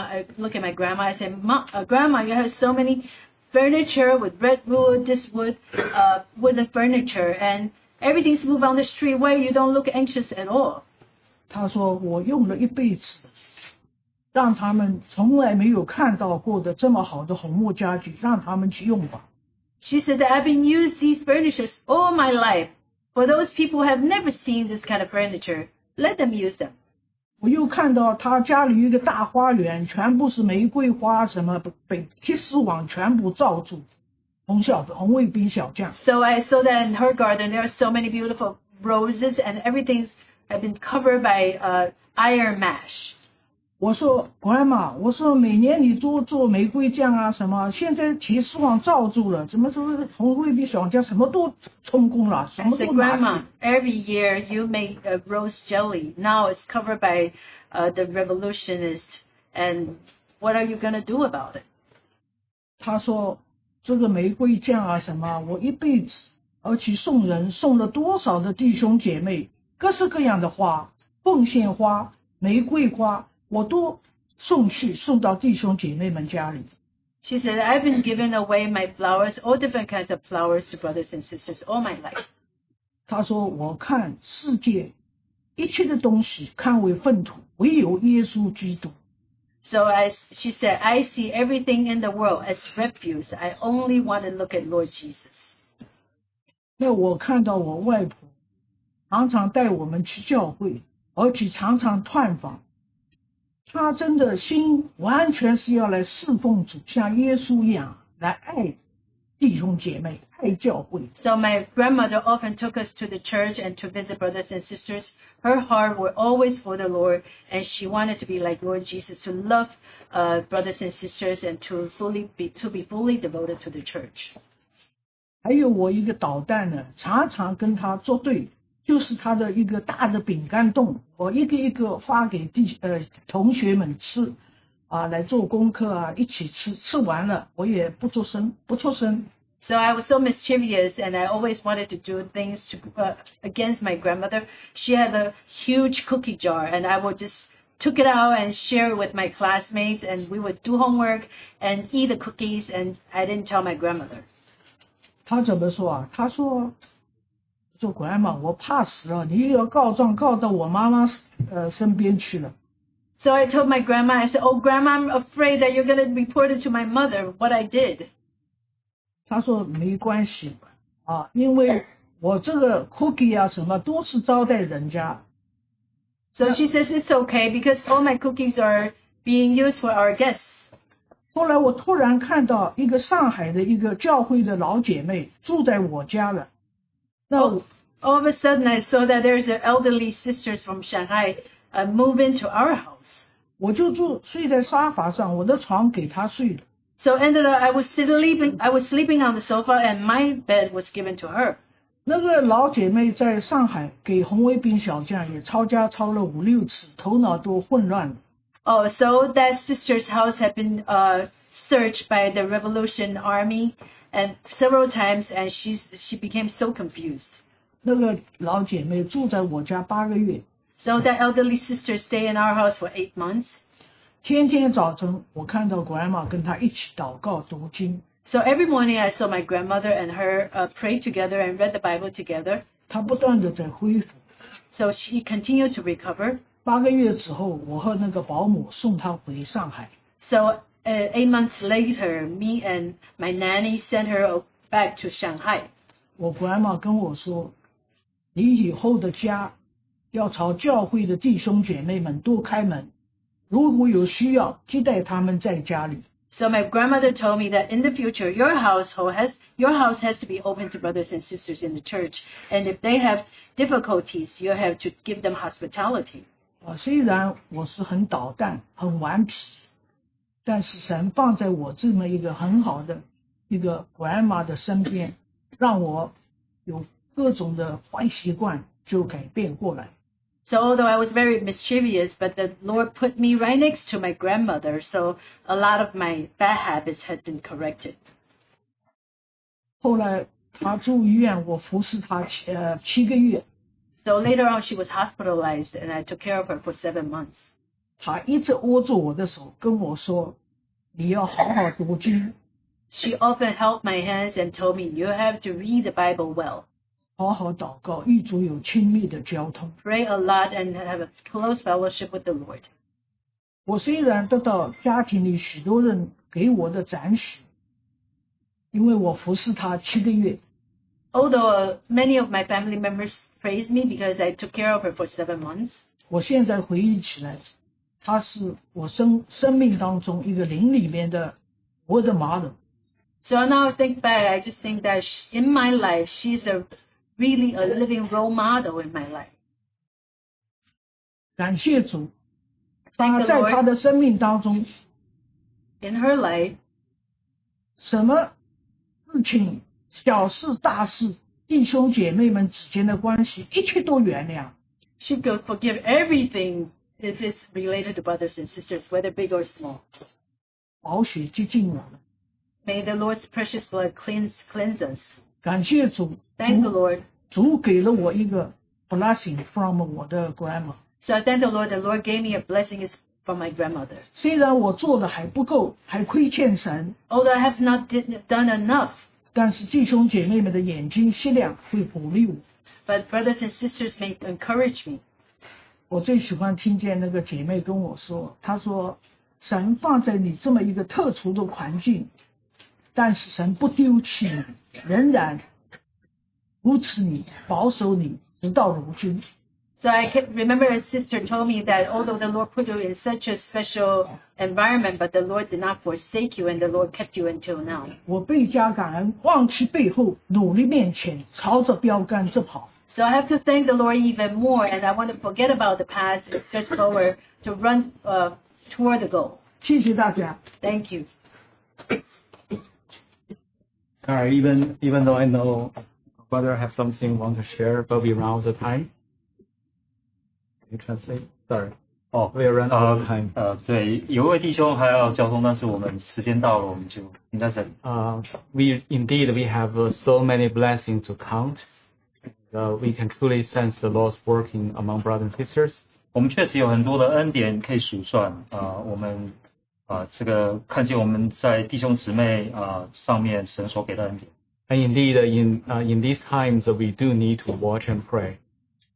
my grandma. I said, Grandma, you have so many furniture with redwood, this wood, wooden furniture, and everything's moved on the street. Why you don't look anxious at all? 她说我用了一辈子，让他们从来没有看到过的这么好的红木家具，让他们去用吧。 She said that I've been using these furnitures all my life. For those people who have never seen this kind of furniture, let them use them. 我又看到他家里有一个大花园，全部是玫瑰花，什么被铁丝网全部罩住，红卫兵小将。 So I saw that in her garden there are so many beautiful roses and everything's have been covered by iron mesh. 我说Grandma，我说每年你都做玫瑰酱啊什么，现在铁丝网罩住了，怎么说红卫兵小将什么都充公了，什 I 么 said, 都拿 Grandma, 去。 every year you make rose jelly. Now it's covered by the revolutionists. And what are you going to do about it? 他说这个玫瑰酱啊什么，我一辈子而且送人送了多少的弟兄姐妹，各式各样的花，奉献花、玫瑰花，我都送到弟兄姐妹们家里。 She said, I've been giving away my flowers, all different kinds of flowers to brothers and sisters all my life. 他说我看世界一切的东西看为粪土，唯有耶稣基督。 So she said, I see everything in the world as refuse. I only want to look at Lord Jesus. 那我看到我外婆常常带我们去教会，而且常常探访，她真的心完全是要来侍奉主，像耶稣一样来爱弟兄姐妹，爱教会。 So my grandmother often took us to the church and to visit brothers and sisters. Her heart were always for the Lord, and she wanted to be like Lord Jesus, to love brothers and sisters, and to be fully devoted to the church. 还有我一个导弹呢，常常跟他作对，就是他的一个大的饼干洞，我一个一个发给同学们吃，啊，来做功课啊，一起吃，吃完了我也不出声。 So I was so mischievous, and I always wanted to do things against my grandmother. She had a huge cookie jar, and I would just took it out and share it with my classmates, and we would do homework and eat the cookies, and I didn't tell my grandmother. 他怎么说啊？他说Grandma，我怕死了，你又要告状告到我妈妈身边去了。 So I told my grandma, I said, "Oh, Grandma, I'm afraid that you're going to report it to my mother, what I did." 他说没关系啊，因为我这个 cookie 啊什么都是招待人家。 So she says it's okay because all my cookies are being used for our guests. 后来我突然看到一个上海的一个教会的老姐妹住在我家了，那 All of a sudden, I saw that there's the elderly sisters from Shanghai move into our house. 我就睡在沙发上，我的床给她睡了。 So ended up, I was sleeping on the sofa, and my bed was given to her. 那个老姐妹在上海给红卫兵小将也抄家抄了5、6次，头脑都混乱了。 Oh, so that sister's house had been searched by the Revolution Army, and several times, and she became so confused. 那个老姐妹住在我家8个月。 So that elderly sister stayed in our house for 8 months. 天天早晨我看到 grandma 跟她一起祷告读经。 So every morning I saw my grandmother and her pray together and read the Bible together. 她不断的在恢复。 So she continued to recover. 8个月之后，我和那个保姆送她回上海。 So 8 months later, me and my nanny sent her back to Shanghai. 我 grandma 跟我说，你以后的家要朝教会的弟兄姐妹们多开门，如果有需要，接待他们在家里。 So my grandmother told me that in the future, your house has to be open to brothers and sisters in the church, and if they have difficulties, you have to give them hospitality. 虽然我是很捣蛋、很顽皮，但是神放在我这么一个很好的一个 grandma 的身边，让我有各种的坏习惯就改变过来。 So although I was very mischievous, but the Lord put me right next to my grandmother, so a lot of my bad habits had been corrected. 后来她住医院，我服侍她7个月。 So later on, she was hospitalized, and I took care of her for 7 months. 她一直握住我的手，跟我说：“你要好好读经。” She often held my hands and told me, "You have to read the Bible well. 好好祷告，与主有亲密的交通。 Pray a lot and have a close fellowship with the Lord." 我虽然得到家庭里许多人给我的赞许，因为我服侍他7个月。 Although many of my family members praised me because I took care of her for 7 months. 我现在回忆起来，她是我生命当中一个灵里面的我的model。 So now I think back, I just think that in my life, she's really a living role model in my life. 感谢主， Thank the 在她 Lord. 的生命当中， In her life, 什么事情、小事、大事，弟兄姐妹们之间的关系，一切都原谅。 she could forgive everything if it's related to brothers and sisters, whether big or small. 宝血接近我们， May the Lord's precious blood cleanse us. 感谢主， Thank the Lord. 主给了我一个 blessing from 我的 grandma。 So I thank the Lord. The Lord gave me a blessing from my grandmother. 虽然我做的还不够，还亏欠神， Although I have not done enough, 但是弟兄姐妹们的眼睛雪亮，会鼓励我。 but brothers and sisters may encourage me. 我最喜欢听见那个姐妹跟我说，她说神放在你这么一个特殊的环境，但是神不丢弃你，仍然扶持你，保守你，直到如今。 So I can remember a sister told me that although the Lord put you in such a special environment, but the Lord did not forsake you and the Lord kept you until now. 我倍加感恩，忘记背后，努力面前，朝着标杆直跑。 So I have to thank the Lord even more, and I want to forget about the past and get forward to run toward the goal. 谢谢大家。 Thank you. Sorry, even though I know brother have something want to share, but we run out of time. Can you translate? Sorry. 哦 We run out of time. 对，有一位弟兄还要交通，但是我们时间到了，我们就停在这里。 We have so many blessings to count. We can truly sense the Lord's working among brothers and sisters. 我们确实有很多的恩典可以数算我们这个看见我们在弟兄姊妹上面神所给的恩典。 And indeed, in these times, we do need to watch and pray.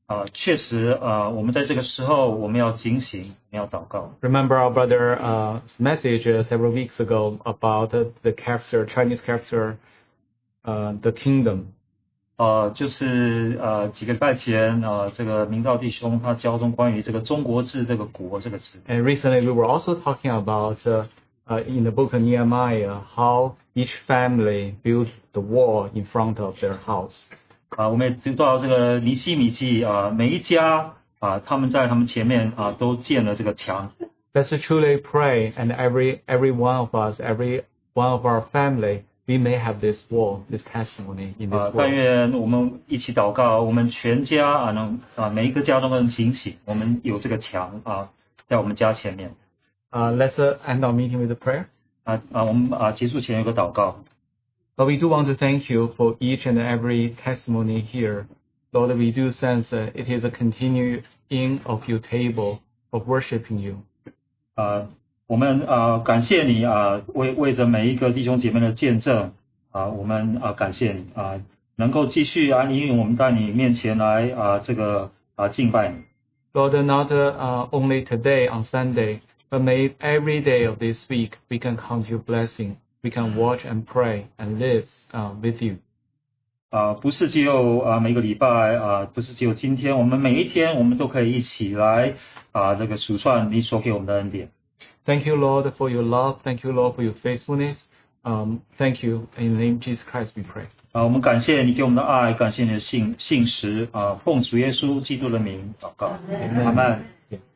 确实我们在这个时候我们要警醒，我们要祷告。 Remember our brother's message several weeks ago about the character, Chinese character, the kingdom. 就是几个礼拜前这个明道弟兄他教中关于这个中国制这个国这个词。 And recently we were also talking about in the book of Nehemiah how each family built the wall in front of their house. 我们也知道这个尼希米记每一家他们在他们前面都建了这个墙。 Let's truly pray, and every one of us, every one of our family, we may have this wall, this testimony in this 但 wall. 愿我们一起祷告，我们全家能每一个家都能警醒，我们有这个墙在我们家前面。 Let's end our meeting with a prayer. 我们结束前有个祷告。 But we do want to thank you for each and every testimony here. Lord, we do sense it is a continuing of your table of worshiping you. 我们感谢你为着每一个弟兄姐妹的见证我们感谢你能够继续引领我们在你面前来这个敬拜你。 Lord, not only today on Sunday, but may every day of this week we can count your blessing. We can watch and pray and live with you. 不是只有每个礼拜不是只有今天，我们每一天我们都可以一起来这个数算你所给我们的恩典。 Thank you, Lord, for your love. Thank you, Lord, for your faithfulness. Thank you. In the name of Jesus Christ we pray. 我们感谢你给我们的爱，感谢你的信实奉主耶稣基督的名祷告，阿们。